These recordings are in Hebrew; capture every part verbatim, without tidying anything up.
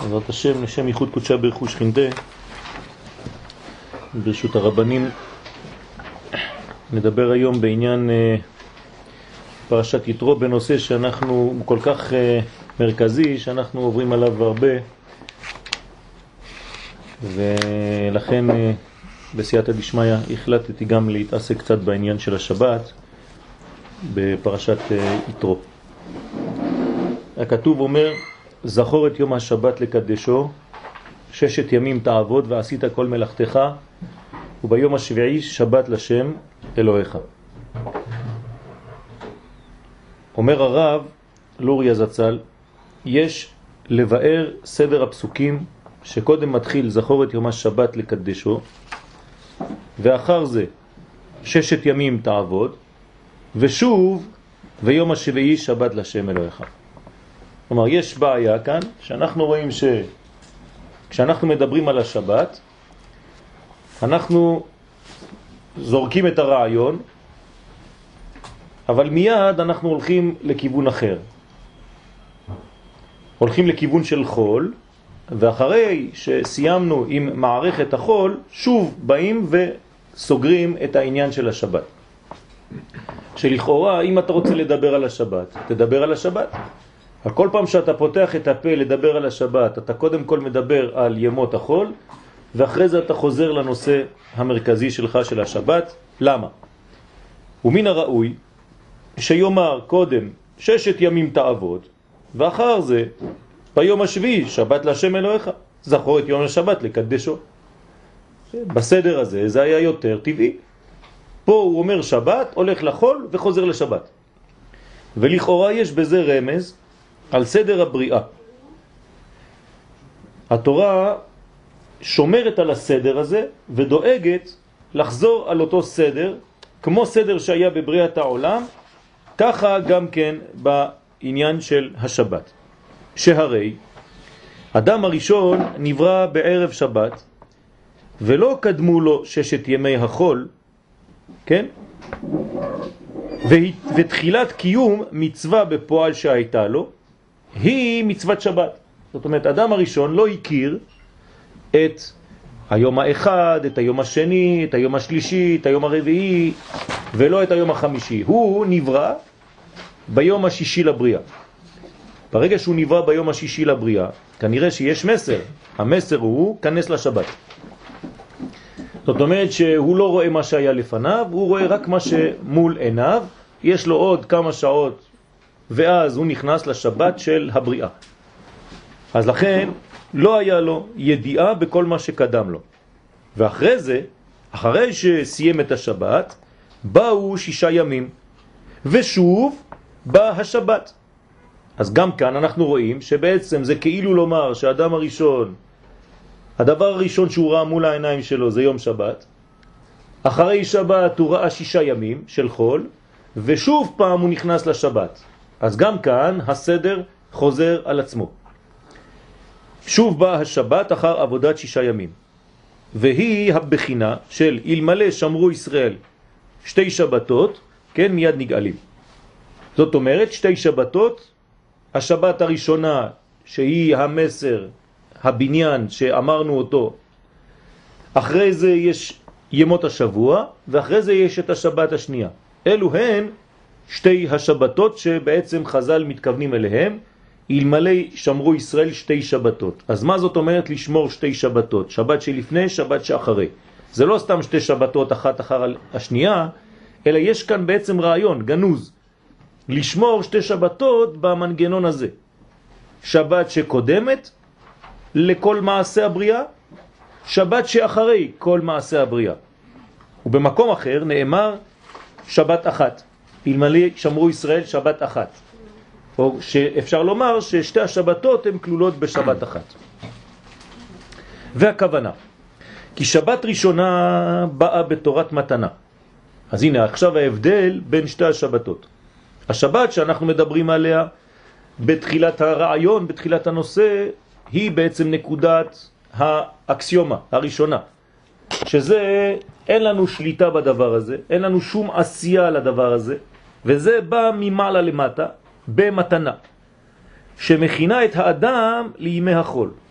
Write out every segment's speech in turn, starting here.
בעזרת השם, לשם ייחוד קודשה ברכו שכינתה, ברשות הרבנים, נדבר היום בעניין פרשת יתרו, בנושא שאנחנו כל כך מרכזי, שאנחנו עוברים עליו הרבה, ולכן בסייעתא דשמיא החלטתי גם להתעסק קצת בעניין של השבת בפרשת יתרו. הכתוב אומר, זכור את יום השבת לקדשו, ששת ימים תעבוד ועשית כל מלאכתך, וביום השביעי שבת לשם אלוהיך. אומר הרב לוריה זצ"ל, יש לבאר סדר הפסוקים שקודם מתחיל זכור את יום השבת לקדשו, ואחר זה ששת ימים תעבוד, ושוב ויום השביעי שבת לשם אלוהיך. כלומר, יש בעיה כאן, שאנחנו רואים שכשאנחנו מדברים על השבת, אנחנו זורקים את הרעיון, אבל מיד אנחנו הולכים לכיוון אחר. הולכים לכיוון של חול, ואחרי שסיימנו עם מערכת החול, שוב באים וסוגרים את העניין של השבת. שלכאורה, אם אתה רוצה לדבר על השבת, תדבר על השבת. כל פעם שאתה פותח את הפה לדבר על השבת, אתה קודם כל מדבר על ימות החול, ואחרי זה אתה חוזר לנושא המרכזי שלך של השבת. למה? ומן הראוי שיומר קודם ששת ימים תעבוד, ואחר זה ביום השביעי שבת לשם אלוהיך. זכור את יום השבת לקדשו. בסדר הזה זה היה יותר טבעי. פה הוא אומר שבת, הולך לחול וחוזר לשבת. ולכאורה יש בזה רמז על סדר הבריאה. התורה שומרת על הסדר הזה ודואגת לחזור על אותו סדר, כמו סדר שהיה בבריאת העולם, ככה גם כן בעניין של השבת. שהרי אדם הראשון נברא בערב שבת, ולא קדמו לו ששת ימי החול, כן? ותחילת קיום מצווה בפועל שהייתה לו, היא מצוות שבת. זאת אומרת, אדם הראשון לא הכיר את היום האחד, את היום השני, את היום השלישי, את היום הרביעי, ולא את היום החמישי. הוא נברא ביום השישי לבריאה. ברגע שהוא נברא ביום השישי לבריאה, כנראה שיש מסר. המסר הוא כנס לשבת. זאת אומרת שהוא לא רואה מה שהיה לפניו, הוא רואה רק מה שמול עיניו, יש לו עוד כמה שעות, ואז הוא נכנס לשבת של הבריאה. אז לכן לא היה לו ידיעה בכל מה שקדם לו. ואחרי זה, אחרי שסיים את השבת, באו שישה ימים, ושוב בא השבת. אז גם כאן אנחנו רואים שבעצם זה כאילו לומר שהאדם הראשון, הדבר הראשון שהוא ראה מול העיניים שלו זה יום שבת, אחרי שבת הוא ראה שישה ימים של חול, ושוב פעם הוא נכנס לשבת. אז גם כאן הסדר חוזר על עצמו. שוב בא השבת אחר עבודת שישה ימים, והיא הבחינה של אלמלא שמרו ישראל שתי שבתות, כן, מיד נגאלים. זאת אומרת, שתי שבתות, השבת הראשונה שהיא המסר, הבניין שאמרנו אותו, אחרי זה יש ימות השבוע, ואחרי זה יש את השבת השנייה. אלו הן שתי השבתות שבעצם חז"ל מתכוונים אליהם, אלמלא שמרו ישראל שתי שבתות. אז מה זאת אומרת לשמור שתי שבתות? שבת שלפני, שבת שאחרי. זה לא סתם שתי שבתות אחת אחר השנייה, אלא יש כאן בעצם רעיון, גנוז. לשמור שתי שבתות במנגנון הזה. שבת שקודמת לכל מעשה הבריאה, שבת שאחרי כל מעשה הבריאה. ובמקום אחר נאמר שבת אחת. אלמלא שמרו ישראל שבת אחת. או שאפשר לומר ששתי השבתות הן כלולות בשבת אחת. והכוונה, כי שבת ראשונה באה בתורת מתנה. אז הנה עכשיו ההבדל בין שתי השבתות. השבת שאנחנו מדברים עליה בתחילת הרעיון, בתחילת הנושא, היא בעצם נקודת האקסיומה הראשונה. שזה, אין לנו שליטה בדבר הזה, אין לנו שום עשייה לדבר הזה, וזה בא ממעלה למטה, במתנה, שמכינה את האדם לימי החול.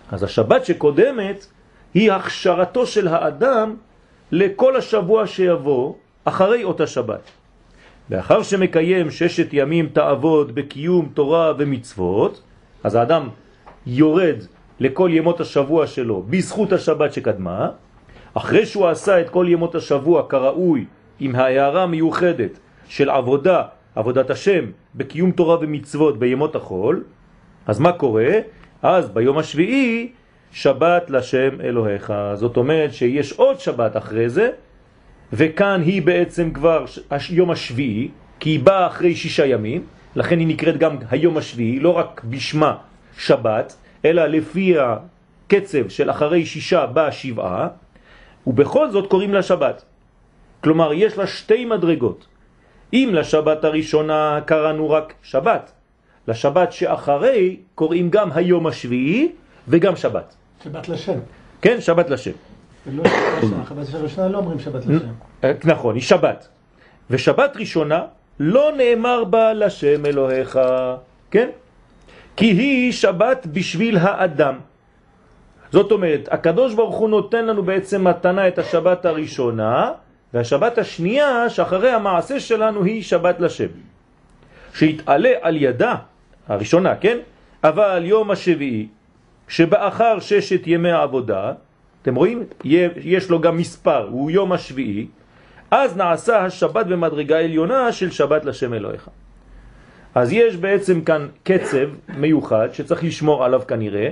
אז השבת שקודמת היא הכשרתו של האדם לכל השבוע שיבוא אחרי אותה שבת. לאחר שמקיים ששת ימים תעבוד בקיום תורה ומצוות, אז האדם יורד לכל ימות השבוע שלו בזכות השבת שקדמה. אחרי שהוא עשה את כל ימות השבוע כראוי עם ההערה מיוחדת של עבודה, עבודת השם, בקיום תורה ומצוות בימות החול, אז מה קורה? אז ביום השביעי שבת לשם אלוהיך. זאת אומרת שיש עוד שבת אחרי זה, וכאן היא בעצם כבר יום השביעי, כי היא באה אחרי שישה ימים, לכן היא נקראת גם היום השביעי, לא רק בשמה שבת, אלא לפי הקצב של אחרי שישה באה שבעה, ובכל זאת קוראים לה שבת. כלומר, יש לה שתי מדרגות. אם לשבת הראשונה קראנו רק שבת, לשבת שאחרי קוראים גם היום השביעי וגם שבת. שבת לשם. כן, שבת לשם. ולא שבת לשם. שבת הראשונה לא אומרים שבת לשם. נכון, היא שבת. ושבת ראשונה לא נאמר בה לשם אלוהיך, כן? כי היא שבת בשביל האדם. זאת אומרת, הקדוש ברוך הוא נותן לנו בעצם מתנה את השבת הראשונה, והשבת השנייה שאחרי המעשה שלנו היא שבת לשם. שהתעלה על ידה, הראשונה, כן? אבל יום השביעי, שבאחר ששת ימי העבודה, אתם רואים? יש לו גם מספר, הוא יום השביעי, אז נעשה השבת במדרגה עליונה של שבת לשם אלוהיך. אז יש בעצם כאן קצב מיוחד שצריך לשמור עליו כנראה,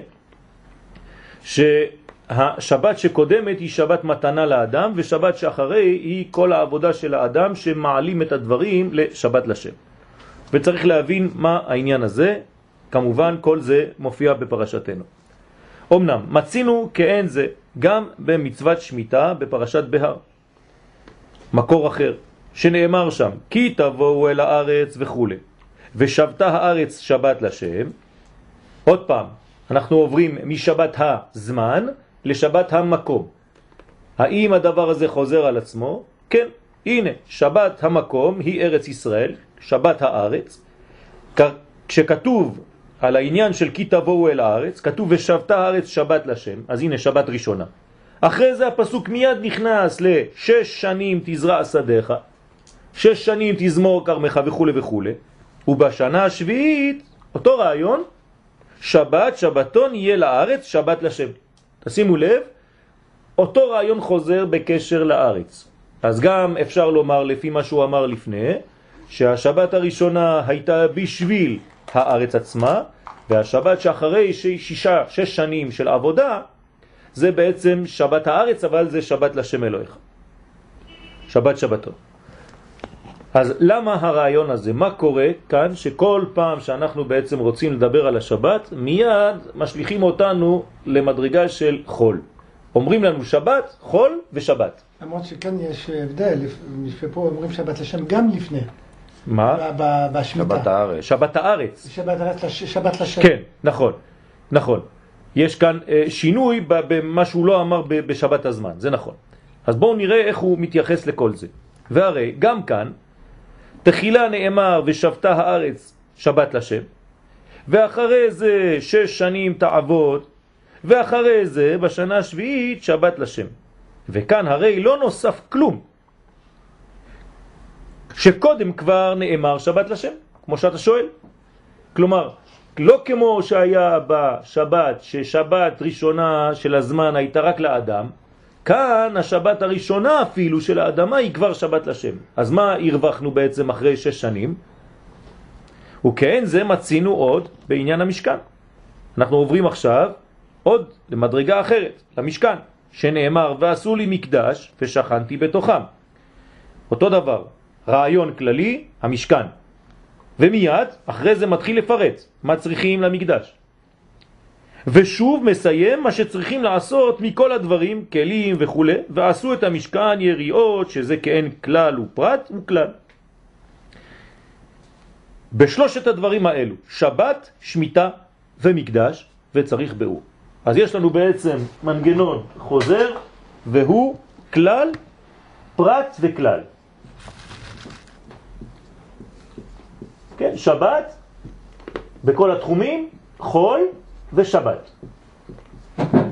שהשבת שקודמת היא שבת מתנה לאדם, ושבת שאחרי היא כל העבודה של האדם שמעלים את הדברים לשבת לשם. וצריך להבין מה העניין הזה, כמובן כל זה מופיע בפרשתנו. אמנם מצינו כאין זה גם במצוות שמיטה בפרשת בהר, מקור אחר שנאמר שם כי תבואו אל הארץ וכו', ושבתה הארץ שבת לשם. עוד פעם אנחנו עוברים משבת הזמן לשבת המקום. האם הדבר הזה חוזר על עצמו? כן, הנה שבת המקום היא ארץ ישראל, שבת הארץ. כשכתוב על העניין של כי תבואו אל הארץ, כתוב ושבתה הארץ שבת לשם, אז הנה שבת ראשונה. אחרי זה הפסוק מיד נכנס לשש שנים תזרע שדך, שש שנים תזמור כרמך וכו' וכו'. ובשנה השביעית, אותו רעיון, שבת שבתון יהיה לארץ שבת לשם. תשימו לב, אותו רעיון חוזר בקשר לארץ. אז גם אפשר לומר לפי מה שהוא אמר לפני, שהשבת הראשונה הייתה בשביל הארץ עצמה, והשבת שאחרי שישה, שש שנים של עבודה, זה בעצם שבת הארץ, אבל זה שבת לשם אלוהיך. שבת שבתון. אז למה הרעיון הזה? מה קורה כאן שכל פעם שאנחנו בעצם רוצים לדבר על השבת, מיד משליחים אותנו למדרגה של חול. אומרים לנו שבת, חול ושבת. למרות שכאן יש הבדל, פה אומרים שבת לשם גם לפני. מה? בשמיטה. שבת הארץ. שבת הארץ. שבת הארץ, שבת לשם. כן, נכון, נכון. יש כאן שינוי במה שהוא לא אמר בשבת הזמן, זה נכון. אז בואו נראה איך הוא מתייחס לכל זה. והרי גם כאן, תחילה נאמר ושבתה הארץ שבת לשם, ואחרי זה שש שנים תעבוד, ואחרי זה בשנה השביעית שבת לשם. וכאן הרי לא נוסף כלום, שקודם כבר נאמר שבת לשם, כמו שאתה שואל. כלומר, לא כמו שהיה בשבת, ששבת ראשונה של הזמן הייתה רק לאדם, כאן השבת הראשונה אפילו של האדמה היא כבר שבת לשם. אז מה הרווחנו בעצם אחרי שש שנים? וכן זה מצינו עוד בעניין המשכן. אנחנו עוברים עכשיו עוד למדרגה אחרת, למשכן, שנאמר ועשו לי מקדש ושכנתי בתוכם. אותו דבר, רעיון כללי, המשכן. ומיד אחרי זה מתחיל לפרט מה צריכים למקדש. ושוב מסיים מה שצריכים לעשות מכל הדברים, כלים וכו', ועשו את המשכן יריעות, שזה כאין כלל ופרט וכלל. בשלושת הדברים האלו, שבת, שמיטה ומקדש, וצריך באור. אז יש לנו בעצם מנגנון חוזר, והוא כלל, פרט וכלל. כן, שבת, בכל התחומים, חול ושבת.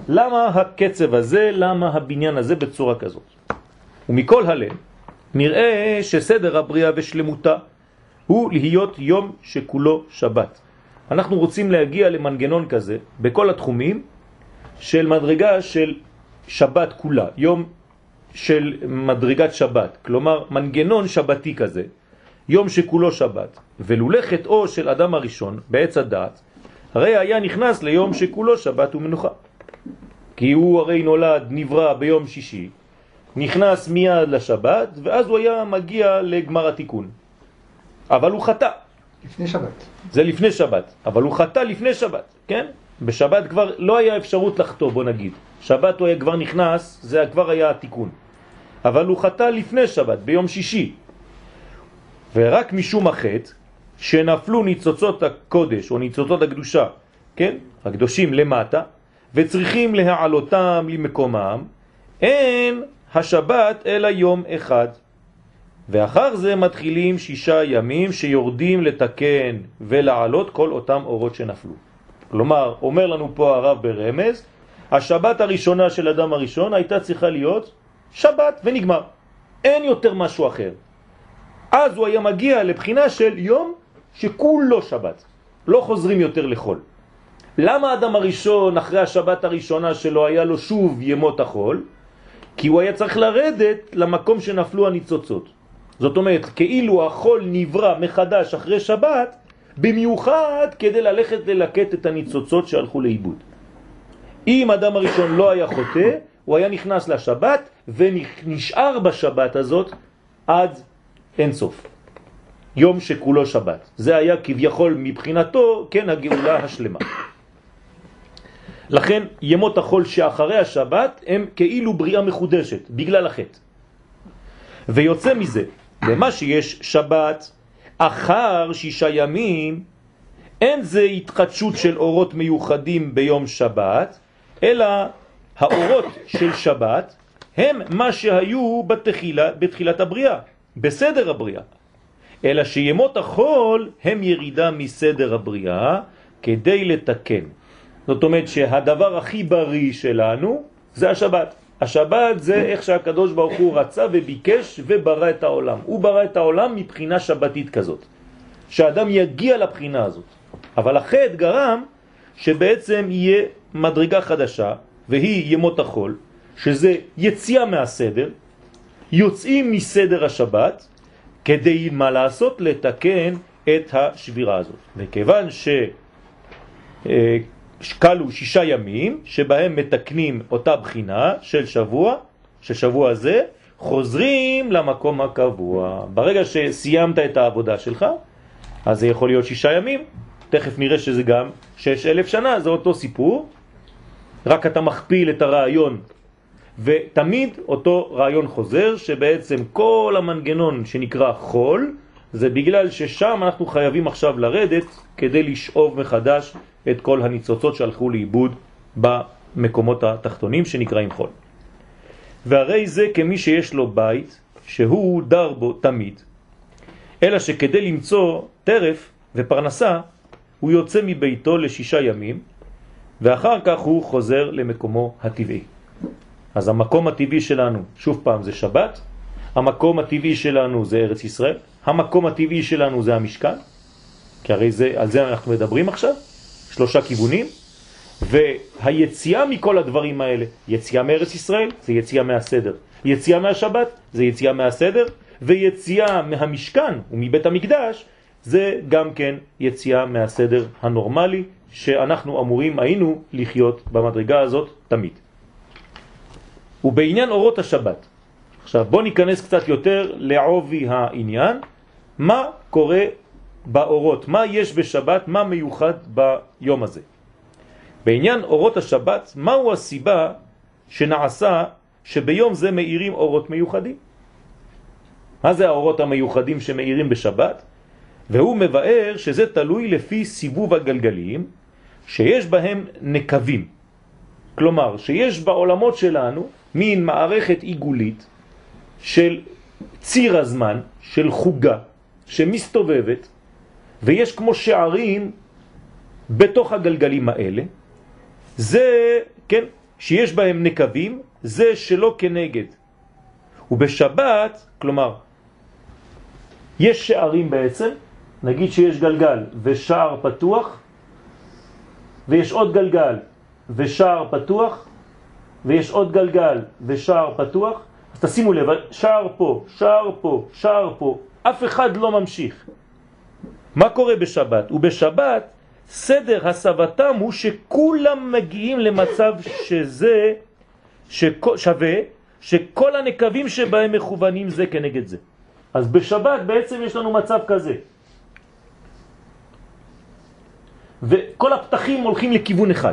למה הקצב הזה, למה הבניין הזה בצורה כזאת? ומכל הלב נראה שסדר הבריאה ושלמותה הוא להיות יום שכולו שבת. אנחנו רוצים להגיע למנגנון כזה בכל התחומים של מדרגה של שבת כולה, יום של מדרגת שבת, כלומר מנגנון שבתי כזה, יום שכולו שבת. ולולא חטאו של אדם הראשון בעץ הדעת, הרי היה נכנס ליום שכולו שבת ומנוחה. כי הוא הרי נולד, נברא ביום שישי, נכנס מיד לשבת, ואז הוא היה מגיע לגמר התיקון. אבל הוא חטא. לפני שבת. זה לפני שבת, אבל הוא חטא לפני שבת, כן? בשבת כבר לא היה אפשרות לחטוא, בוא נגיד. שבת הוא היה כבר נכנס, זה כבר היה התיקון. אבל הוא חטא לפני שבת, ביום שישי. ורק משום החטא, שנפלו ניצוצות הקודש או ניצוצות הקדושה, כן? הקדושים למטה, וצריכים להעלותם למקומם, אין השבת אלא יום אחד. ואחר זה מתחילים שישה ימים שיורדים לתקן ולעלות כל אותם אורות שנפלו. כלומר, אומר לנו פה הרב ברמז, השבת הראשונה של אדם הראשון הייתה צריכה להיות שבת ונגמר. אין יותר משהו אחר. אז הוא היה מגיע לבחינה של יום שכולו שבת. לא חוזרים יותר לחול. למה האדם הראשון אחרי השבת הראשונה שלו היה לו שוב ימות החול? כי הוא היה צריך לרדת למקום שנפלו הניצוצות. זאת אומרת, כאילו החול נברא מחדש אחרי שבת, במיוחד כדי ללכת ללקט את הניצוצות שהלכו לאיבוד. אם אדם הראשון לא היה חוטא, הוא היה נכנס לשבת ונשאר בשבת הזאת עד אין סוף. יום שכולו שבת. זה היה כביכול מבחינתו, כן, הגאולה השלמה. לכן ימות החול שאחרי השבת הם כאילו בריאה מחודשת בגלל החטא. ויוצא מזה, למה שיש שבת אחר שישה ימים, אין זה התחדשות של אורות מיוחדים ביום שבת, אלא האורות של שבת הם מה שהיו בתחילה, בתחילת הבריאה, בסדר הבריאה. אלא שימות החול הם ירידה מסדר הבריאה כדי לתקן. זאת אומרת שהדבר הכי בריא שלנו זה השבת. השבת זה איך שהקדוש ברוך הוא רצה וביקש וברא את העולם. הוא ברא את העולם מבחינה שבתית כזאת, שהאדם יגיע לבחינה הזאת. אבל החטא גרם שבעצם יהיה מדרגה חדשה, והיא ימות החול, שזה יציאה מהסדר, יוצאים מסדר השבת, כדי מה לעשות? לתקן את השבירה הזאת. וכיוון שקלו שישה ימים, שבהם מתקנים אותה בחינה של שבוע, ששבוע הזה, חוזרים למקום הקבוע. ברגע שסיימת את העבודה שלך, אז זה יכול להיות שישה ימים, תכף נראה שזה גם שש אלף שנה, זה אותו סיפור, רק אתה מכפיל את הרעיון, ותמיד אותו רעיון חוזר, שבעצם כל המנגנון שנקרא חול, זה בגלל ששם אנחנו חייבים עכשיו לרדת, כדי לשאוב מחדש את כל הניצוצות שהלכו לאיבוד במקומות התחתונים שנקראים חול. והרי זה כמי שיש לו בית, שהוא דר בו תמיד, אלא שכדי למצוא טרף ופרנסה, הוא יוצא מביתו לשישה ימים, ואחר כך הוא חוזר למקומו הטבעי. אז המקום הטבעי שלנו, שוב פעם, זה שבת, המקום הטבעי שלנו זה ארץ ישראל, המקום הטבעי שלנו זה המשכן, כי הרי זה, על זה אנחנו מדברים עכשיו, שלושה כיוונים, והיציאה מכל הדברים האלה, יציאה מארץ ישראל, זה יציאה מהסדר, יציאה מהשבת, זה יציאה מהסדר, ויציאה מהמשכן ומבית המקדש, זה גם כן יציאה מהסדר הנורמלי, שאנחנו אמורים היינו לחיות במדרגה הזאת תמיד. ובעניין אורות השבת, עכשיו בוא ניכנס קצת יותר לעובי העניין, מה קורה באורות, מה יש בשבת, מה מיוחד ביום הזה. בעניין אורות השבת, מהו הסיבה שנעשה שביום זה מאירים אורות מיוחדים? מה זה האורות המיוחדים שמאירים בשבת? והוא מבאר שזה תלוי לפי סיבוב הגלגלים שיש בהם נקבים. כלומר, שיש בעולמות שלנו מין מערכת עיגולית של ציר הזמן, של חוגה, שמסתובבת, ויש כמו שערים בתוך הגלגלים האלה. זה, כן, שיש בהם נקבים, זה שלא כנגד. ובשבת, כלומר, יש שערים בעצם, נגיד שיש גלגל ושער פתוח, ויש עוד גלגל ושער פתוח, ויש עוד גלגל ושער פתוח, אז תשימו לב, שער פה, שער פה, שער פה, אף אחד לא ממשיך. מה קורה בשבת? ובשבת סדר הסבתם הוא שכולם מגיעים למצב שזה שווה, שכל הנקבים שבהם מכוונים זה כנגד זה. אז בשבת בעצם יש לנו מצב כזה. וכל הפתחים הולכים לכיוון אחד.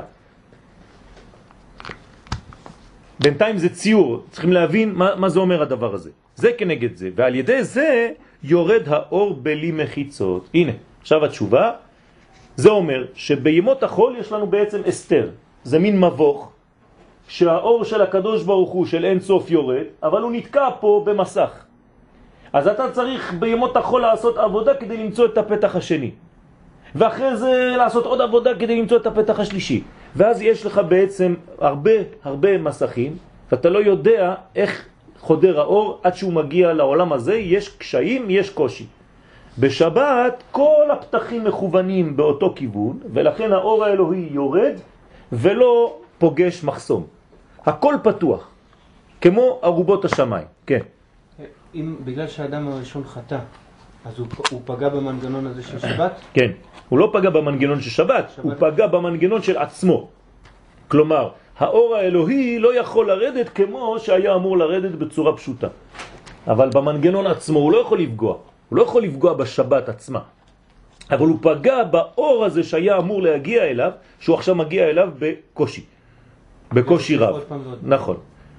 בינתיים זה ציור, צריכים להבין מה, מה זה אומר הדבר הזה. זה כנגד זה, ועל ידי זה יורד האור בלי מחיצות. הנה, עכשיו התשובה, זה אומר שבימות החול יש לנו בעצם אסתר. זה מין מבוך, שהאור של הקדוש ברוך הוא של אין סוף יורד, אבל הוא נתקע פה במסך. אז אתה צריך בימות החול לעשות עבודה כדי למצוא את הפתח השני. ואחרי זה לעשות עוד עבודה כדי למצוא את הפתח השלישי. ואז יש לך בעצם הרבה הרבה מסכים, ואתה לא יודע איך חודר האור עד שהוא מגיע לעולם הזה, יש קשיים, יש קושי. בשבת כל הפתחים מכוונים באותו כיוון, ולכן האור האלוהי יורד ולא פוגש מחסום. הכל פתוח, כמו ארובות השמיים. כן. אם בגלל שהאדם הראשון חטא, אז הוא, הוא פגע במנגנון הזה של שבת? כן, הוא לא פגע במנגנון של שבת, שבת, הוא פגע במנגנון של עצמו. כלומר, האור האלוהי לא יכול לרדת כמו שהיה אמור לרדת בצורה פשוטה. אבל במנגנון עצמו הוא לא יכול לפגוע. הוא לא יכול לפגוע בשבת עצמה. אבל הוא פגע באור הזה שהיה אמור להגיע אליו, שהוא עכשיו מגיע אליו בקושי. בקושי רב. נכון.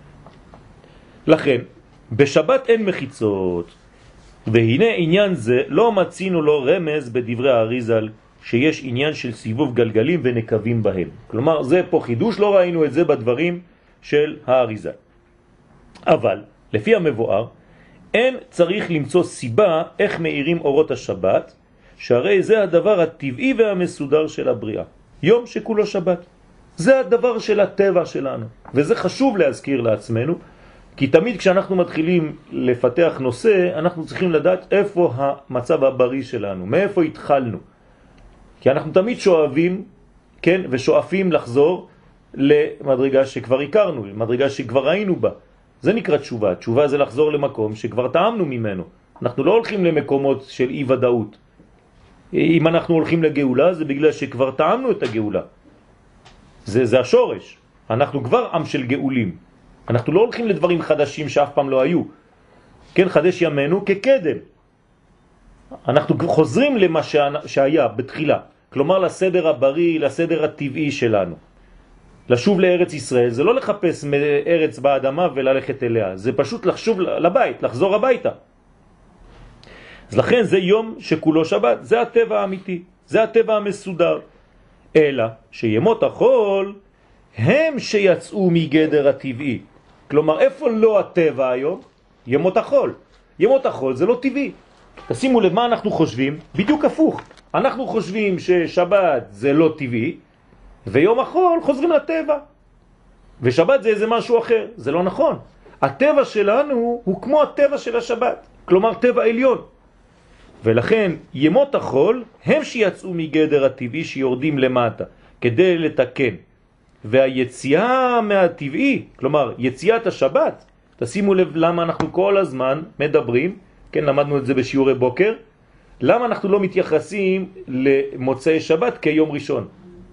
לכן, בשבת אין מחיצות. והנה עניין זה לא מצינו לו רמז בדברי האריזל שיש עניין של סיבוב גלגלים ונקבים בהם. כלומר זה פה חידוש, לא ראינו את זה בדברים של האריזל. אבל לפי המבואר אין צריך למצוא סיבה איך מאירים אורות השבת, שהרי זה הדבר הטבעי והמסודר של הבריאה. יום שכולו שבת. זה הדבר של הטבע שלנו. וזה חשוב להזכיר לעצמנו, כי תמיד כשאנחנו מתחילים לפתח נושא, אנחנו צריכים לדעת איפה המצב הבריא שלנו, מאיפה התחלנו. כי אנחנו תמיד שואבים, כן, ושואפים לחזור למדרגה שכבר הכרנו, למדרגה שכבר ראינו בה. זה נקרא תשובה. תשובה זה לחזור למקום שכבר טעמנו ממנו. אנחנו לא הולכים למקומות של אי ודאות. אם אנחנו הולכים לגאולה, זה בגלל שכבר טעמנו את הגאולה. זה, זה השורש. אנחנו כבר עם של גאולים. אנחנו לא הולכים לדברים חדשים שאף פעם לא היו. כן, חדש ימינו כקדם. אנחנו חוזרים למה שהיה בתחילה. כלומר לסדר הבריא, לסדר הטבעי שלנו. לשוב לארץ ישראל זה לא לחפש מארץ באדמה וללכת אליה. זה פשוט לחשוב לבית, לחזור הביתה. אז לכן זה יום שכולו שבת. זה הטבע האמיתי. זה הטבע המסודר. אלא שימות החול הם שיצאו מגדר הטבעי. כלומר, איפה לא הטבע היום? ימות החול. ימות החול זה לא טבעי. תשימו לב מה אנחנו חושבים, בדיוק הפוך. אנחנו חושבים ששבת זה לא טבעי, ויום החול חוזרים לטבע. ושבת זה איזה משהו אחר. זה לא נכון. הטבע שלנו הוא כמו הטבע של השבת. כלומר, טבע עליון. ולכן ימות החול הם שיצאו מגדר הטבעי שיורדים למטה, כדי לתקן. והיציאה מהטבעי, כלומר יציאת השבת, תשימו לב למה אנחנו כל הזמן מדברים, כן, למדנו את זה בשיעורי בוקר, למה אנחנו לא מתייחסים למוצאי שבת כיום ראשון?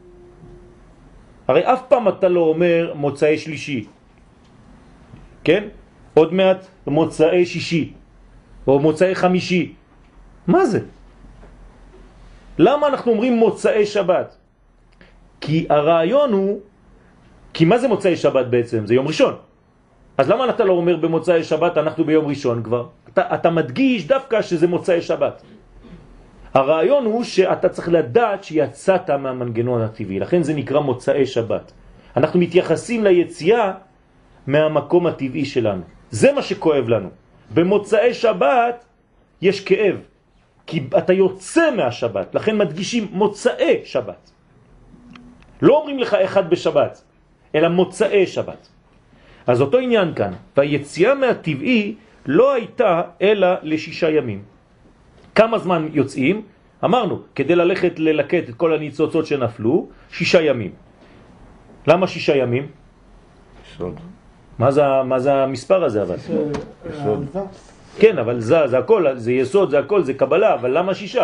הרי אף פעם אתה לא אומר מוצאי שלישי, כן? עוד מעט מוצאי שישי, או מוצאי חמישי. מה זה? למה אנחנו אומרים מוצאי שבת? כי הרעיון הוא, כי מה זה מוצאי שבת בעצם? זה יום ראשון. אז למה אתה לא אומר במוצאי שבת אנחנו ביום ראשון כבר? אתה, אתה מדגיש דווקא שזה מוצאי שבת. הרעיון הוא שאתה צריך לדעת שיצאת מהמנגנון הטבעי, לכן זה נקרא מוצאי שבת. אנחנו מתייחסים ליציאה מהמקום הטבעי שלנו. זה מה שכואב לנו. במוצאי שבת יש כאב, כי אתה יוצא מהשבת, לכן מדגישים מוצאי שבת. לא אומרים לך אחד בשבת, אלא מוצאי שבת. אז אותו עניין כאן, והיציאה מהטבעי לא הייתה אלא לשישה ימים. כמה זמן יוצאים? אמרנו, כדי ללכת ללקט את כל הניצוצות שנפלו, שישה ימים. למה שישה ימים? סוד. מה זה, מה זה המספר הזה אבל? סוד. כן, אבל זה, זה הכל, זה יסוד, זה הכל, זה קבלה, אבל למה שישה?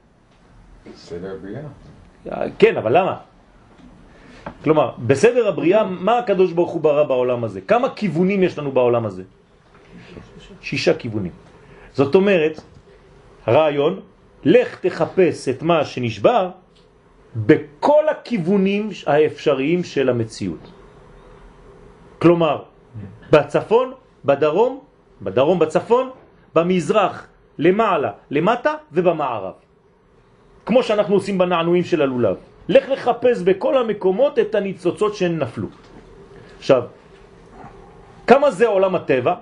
סדר בריאה. כן, אבל למה? כלומר, בסדר הבריאה, מה הקדוש ברוך הוא ברא בעולם הזה? כמה כיוונים יש לנו בעולם הזה? שישה כיוונים. זאת אומרת, הרעיון, לך תחפש את מה שנשבר בכל הכיוונים האפשריים של המציאות. כלומר, בצפון, בדרום, בדרום בצפון, במזרח, למעלה, למטה ובמערב. כמו שאנחנו עושים בנענועים של הלולב. לך לחפש בכל המקומות את הניצוצות שנפלו. עכשיו, כמה זה עולם הטבע?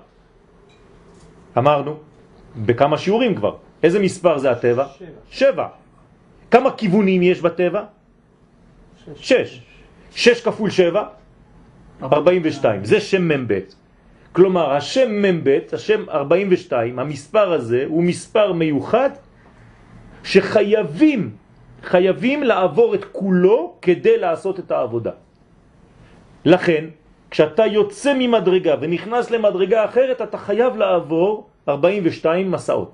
אמרנו, בכמה שיעורים כבר. איזה מספר זה הטבע? שבע. שבע. כמה כיוונים יש בטבע? שש. שש. שש כפול שבע? ארבעים ושתיים. זה שם ממבט. כלומר, השם ממבט, השם ארבעים ושתיים, המספר הזה הוא מספר מיוחד שחייבים, חייבים לעבור את כולו כדי לעשות את העבודה. לכן, כשאתה יוצא ממדרגה ונכנס למדרגה אחרת, אתה חייב לעבור ארבעים ושתיים מסעות.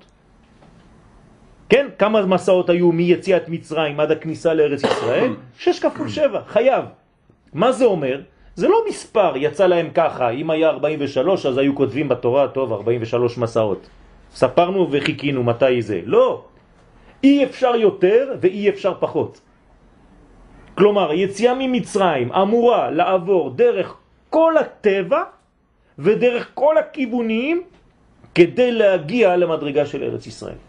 כן? כמה מסעות היו מיציאת מצרים עד הכניסה לארץ ישראל? שש כפול שבע, חייב. מה זה אומר? זה לא מספר, יצא להם ככה, אם היה ארבעים ושלוש אז היו כותבים בתורה, טוב, ארבעים ושלוש מסעות. ספרנו וחיכינו מתי זה. לא. אי אפשר יותר ואי אפשר פחות. כלומר, יציאה ממצרים אמורה לעבור דרך כל הטבע ודרך כל הכיוונים כדי להגיע למדרגה של ארץ ישראל.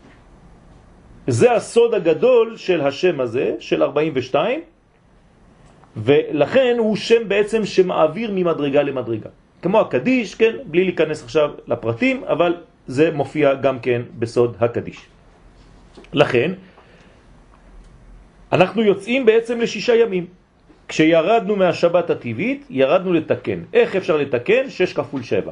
זה הסוד הגדול של השם הזה, של ארבעים ושתיים, ולכן הוא שם בעצם שמעביר ממדרגה למדרגה. כמו הקדיש, כן, בלי להיכנס עכשיו לפרטים, אבל זה מופיע גם כן בסוד הקדיש. לכן, אנחנו יוצאים בעצם לשישה ימים. כשירדנו מהשבת הטבעית, ירדנו לתקן. איך אפשר לתקן? שש כפול שבע.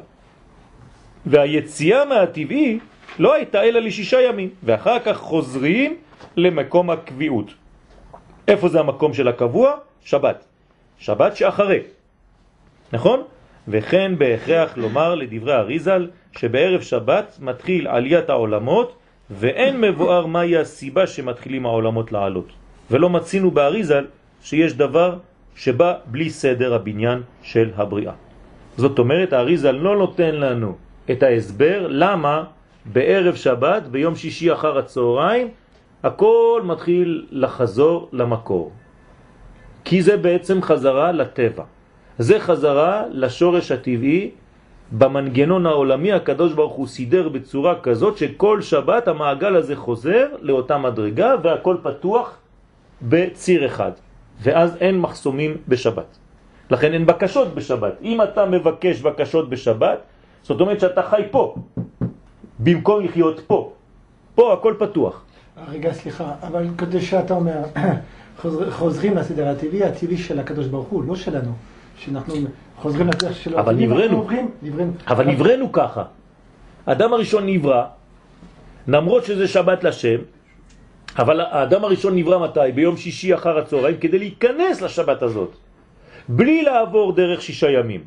והיציאה מהטבעי לא הייתה אלא לשישה ימים, ואחר כך חוזרים למקום הקביעות. איפה זה המקום של הקבוע? שבת. שבת שאחרי. נכון? וכן בהכרח לומר לדברי אריזל שבערב שבת מתחיל עליית העולמות, ואין מבואר מהי הסיבה שמתחילים העולמות לעלות. ולא מצינו באריזל שיש דבר שבא בלי סדר הבניין של הבריאה. זאת אומרת, האריזל לא נותן לנו את ההסבר למה בערב שבת, ביום שישי אחר הצהריים, הכל מתחיל לחזור למקור. כי זה בעצם חזרה לטבע. זה חזרה לשורש הטבעי. במנגנון העולמי הקדוש ברוך הוא סידר בצורה כזאת שכל שבת המעגל הזה חוזר לאותה מדרגה והכל פתוח בציר אחד. ואז אין מחסומים בשבת. לכן אין בקשות בשבת. אם אתה מבקש בקשות בשבת, זאת אומרת שאתה חי פה, במקום לחיות פה. פה הכל פתוח. רגע, סליחה, אבל כדי שאתה אומר, חוזר, חוזרים לסדר הטבעי, הטבעי של הקדוש ברוך הוא, לא שלנו. שאנחנו חוזרים לדרך שלו. אבל נבראנו. עוברים, נבראנו. אבל נבראנו ככה. האדם הראשון נברא, למרות שזה שבת לשם, אבל האדם הראשון נברא מתי? ביום שישי אחר הצהריים, כדי להיכנס לשבת הזאת. בלי לעבור דרך שישה ימים.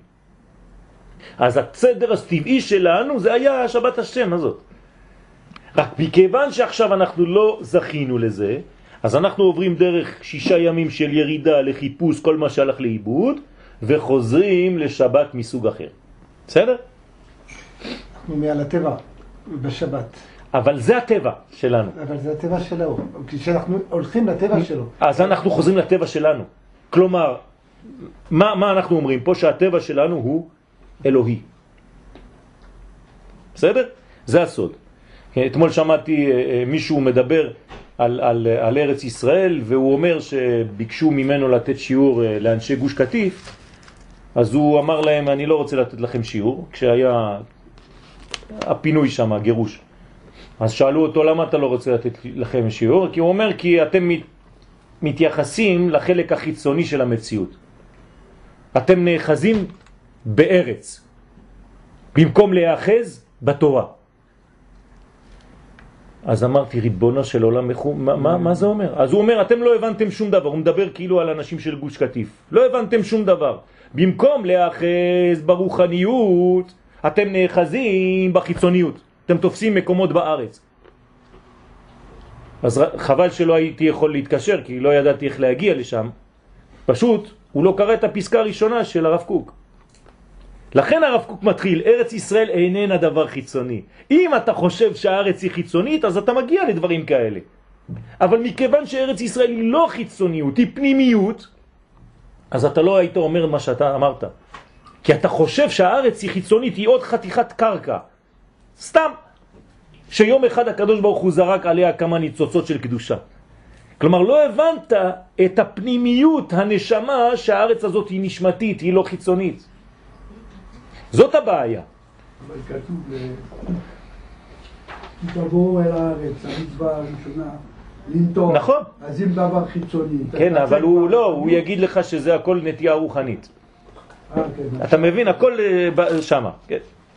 אז הסדר הטבעי שלנו זה היה שבת השם הזאת. רק מכיוון שעכשיו אנחנו לא זכינו לזה, אז אנחנו עוברים דרך שישה ימים של ירידה לחיפוש כל מה שהלך לאיבוד, וחוזרים לשבת מסוג אחר. בסדר? אנחנו מעל הטבע בשבת. אבל זה הטבע שלנו. אבל זה הטבע שלו. כשאנחנו הולכים לטבע שלו. אז אנחנו חוזרים לטבע שלנו. כלומר, מה, מה אנחנו אומרים פה? שהטבע שלנו הוא אלוהי. בסדר? זה הסוד. אתמול שמעתי מישהו מדבר על, על, על ארץ ישראל, והוא אומר שביקשו ממנו לתת שיעור לאנשי גוש קטיף, אז הוא אמר להם, אני לא רוצה לתת לכם שיעור, כשהיה הפינוי שם, הגירוש. אז שאלו אותו, למה אתה לא רוצה לתת לכם שיעור? כי הוא אומר, כי אתם מתייחסים לחלק החיצוני של המציאות. אתם נאחזים בארץ, במקום להאחז בתורה. אז אמרתי, ריבונו של עולם, מה, מה, מה זה אומר? אז הוא אומר, אתם לא הבנתם שום דבר. הוא מדבר כאילו על אנשים של גוש קטיף. לא הבנתם שום דבר. במקום להאחז ברוחניות, אתם נאחזים בחיצוניות. אתם תופסים מקומות בארץ. אז חבל שלא הייתי יכול להתקשר, כי לא ידעתי איך להגיע לשם. פשוט, הוא לא קרא את הפסקה הראשונה של הרב קוק. לכן הרב קוק מתחיל, ארץ ישראל איננה דבר חיצוני. אם אתה חושב שהארץ היא חיצונית, אז אתה מגיע לדברים כאלה. אבל מכיוון שארץ ישראל היא לא חיצוניות, היא פנימיות, אז אתה לא היית אומר מה שאתה אמרת. כי אתה חושב שהארץ היא חיצונית, היא עוד חתיכת קרקע. סתם. שיום אחד הקדוש ברוך הוא זרק עליה כמה ניצוצות של קדושה. כלומר, לא הבנת את הפנימיות, הנשמה, שהארץ הזאת היא נשמתית, היא לא חיצונית. זאת הבעיה. אבל כתוב, תבואו אל הארץ, המצווה הראשונה, לנטור. נכון. אז אם דבר חיצוני. כן, אבל הוא לא, הוא יגיד לך שזה הכל נטייה רוחנית. אה, כן. אתה מבין, הכל שמה, כן.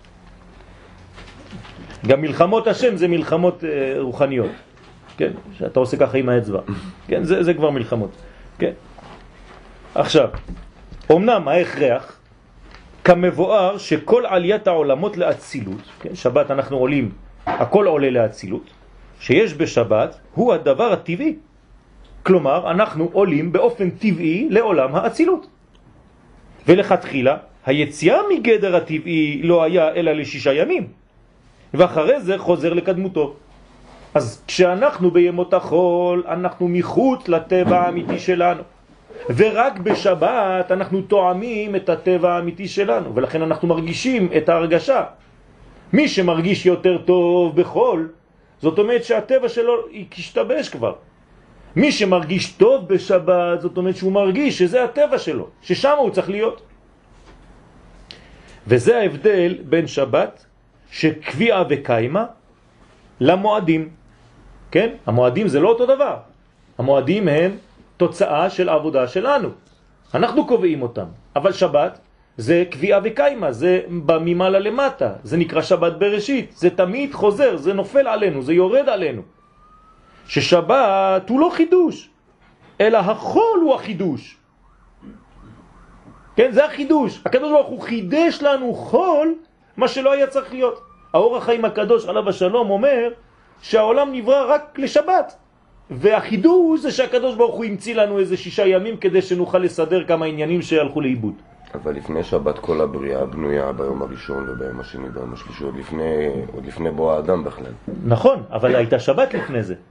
גם מלחמות השם זה מלחמות רוחניות. כן, שאתה עושה ככה עם האצבע. כן, זה, זה כבר מלחמות. כן. עכשיו, אמנם ההכרח, כמבואר שכל עליית העולמות לאצילות, כן, שבת אנחנו עולים, הכל עולה לאצילות, שיש בשבת הוא הדבר הטבעי. כלומר, אנחנו עולים באופן טבעי לעולם האצילות. ולכתחילה, היציאה מגדר הטבעי לא היה אלא לשישה ימים, ואחרי זה חוזר לקדמותו. אז כשאנחנו בימות החול, אנחנו מחוץ לטבע האמיתי שלנו. ורק בשבת אנחנו תואמים את הטבע האמיתי שלנו, ולכן אנחנו מרגישים את ההרגשה. מי שמרגיש יותר טוב בחול, זאת אומרת שהטבע שלו ישתבש כבר. מי שמרגיש טוב בשבת, זאת אומרת שהוא מרגיש שזה הטבע שלו, ששם הוא צריך להיות. וזה ההבדל בין שבת שקביעה וקיימה למועדים. כן? המועדים זה לא אותו דבר. המועדים הם תוצאה של עבודה שלנו. אנחנו קובעים אותם. אבל שבת זה קביעה וקיימה, זה בממעלה למטה. זה נקרא שבת בראשית. זה תמיד חוזר, זה נופל עלינו, זה יורד עלינו. ששבת הוא לא חידוש, אלא החול הוא החידוש. כן, זה החידוש. הקדוש ברוך הוא חידש לנו חול, מה שלא היה צריך להיות. האור החיים הקדוש עליו השלום אומר שהעולם נברא רק לשבת. והחידוש זה שהקדוש ברוך הוא המציא לנו איזה שישה ימים כדי שנוכל לסדר כמה עניינים שהלכו לאיבוד. אבל לפני שבת כל הבריאה בנויה ביום הראשון וביום השני וביום השלישי, עוד לפני, עוד לפני בוא האדם בכלל. נכון, אבל הייתה שבת לפני זה.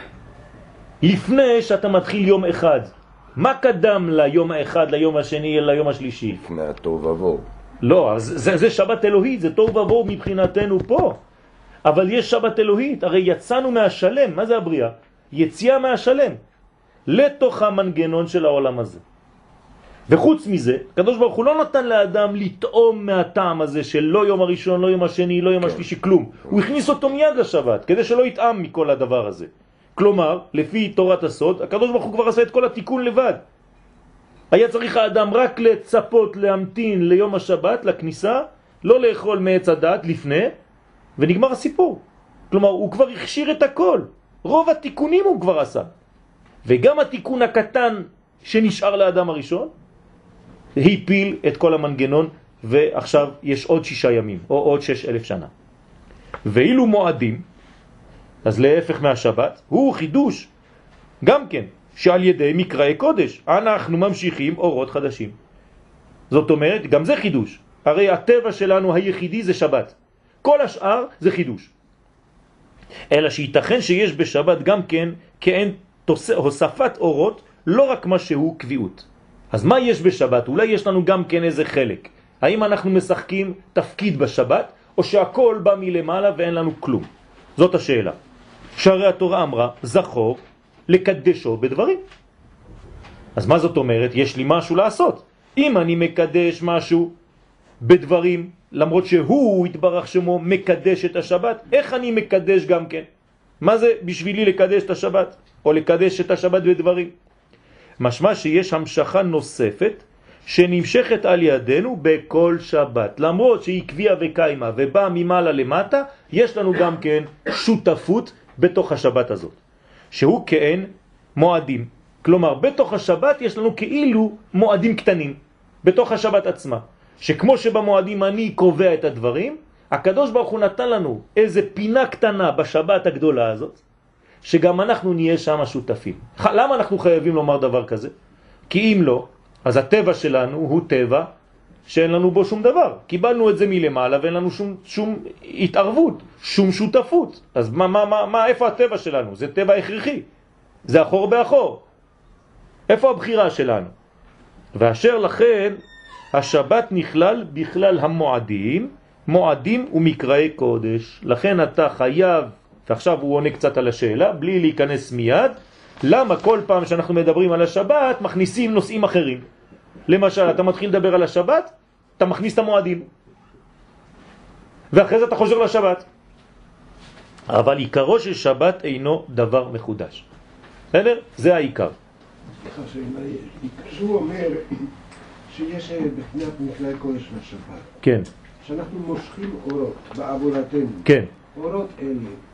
לפני שאתה מתחיל יום אחד, מה קדם ליום האחד, ליום השני, ליום השלישי? לפני התוהו ובוהו. לא, זה, זה שבת אלוהית, זה תוהו ובוהו מבחינתנו פה. אבל יש שבת אלוהית, הרי יצאנו מהשלם, מה זה הבריאה? יציאה מהשלם, לתוך המנגנון של העולם הזה. וחוץ מזה, הקדוש ברוך הוא לא נתן לאדם לטעום מהטעם הזה של לא יום הראשון, לא יום השני, לא יום השלישי, כלום. הוא הכניס אותו מיד לשבת, כדי שלא יטעם מכל הדבר הזה. כלומר, לפי תורת הסוד, הקדוש ברוך הוא כבר עשה את כל התיקון לבד. היה צריך האדם רק לצפות, להמתין ליום השבת, לכניסה, לא לאכול מעץ הדת לפני, ונגמר הסיפור. כלומר, הוא כבר הכשיר את הכל. רוב התיקונים הוא כבר עשה. וגם התיקון הקטן שנשאר לאדם הראשון, היפיל את כל המנגנון, ועכשיו יש עוד שישה ימים, או עוד שש אלף שנה. ואילו מועדים, אז להפך מהשבת, הוא חידוש, גם כן, שעל ידי מקראי קודש, אנחנו ממשיכים אורות חדשים. זאת אומרת, גם זה חידוש. הרי הטבע שלנו היחידי זה שבת. כל השאר זה חידוש. אלא שייתכן שיש בשבת גם כן כאין הוספת אורות, לא רק מה שהוא קביעות. אז מה יש בשבת? אולי יש לנו גם כן איזה חלק. האם אנחנו משחקים תפקיד בשבת, או שהכל בא מלמעלה ואין לנו כלום? זאת השאלה. שהרי התורה אמרה, זכור לקדשו בדברים. אז מה זאת אומרת? יש לי משהו לעשות. אם אני מקדש משהו בדברים, למרות שהוא התברך שמו מקדש את השבת, איך אני מקדש גם כן? מה זה בשבילי לקדש את השבת? או לקדש את השבת בדברים? משמע שיש המשכה נוספת שנמשכת על ידינו בכל שבת. למרות שהיא קביעה וקיימה ובאה ממעלה למטה, יש לנו גם כן שותפות בתוך השבת הזאת, שהוא כאין מועדים. כלומר, בתוך השבת יש לנו כאילו מועדים קטנים, בתוך השבת עצמה. שכמו שבמועדים אני קובע את הדברים, הקדוש ברוך הוא נתן לנו איזה פינה קטנה בשבת הגדולה הזאת, שגם אנחנו נהיה שם שותפים. למה אנחנו חייבים לומר דבר כזה? כי אם לא, אז הטבע שלנו הוא טבע שאין לנו בו שום דבר. קיבלנו את זה מלמעלה ואין לנו שום, שום התערבות, שום שותפות. אז מה, מה, מה, מה, איפה הטבע שלנו? זה טבע הכרחי. זה אחור באחור. איפה הבחירה שלנו? ואשר לכן, השבת נכלל בכלל המועדים, מועדים ומקראי קודש. לכן אתה חייב, ועכשיו הוא עונה קצת על השאלה, בלי להיכנס מיד, למה כל פעם שאנחנו מדברים על השבת מכניסים נושאים אחרים? למשל, אתה מתחיל לדבר על השבת, אתה מכניס את המועדים. ואחרי זה אתה חוזר לשבת. אבל עיקרו של שבת אינו דבר מחודש. בסדר? זה העיקר. סליחה, שהוא אומר שיש בחינת מכלל קודש לשבת. כן. שאנחנו מושכים אורות בעבודתנו. כן. אורות אלה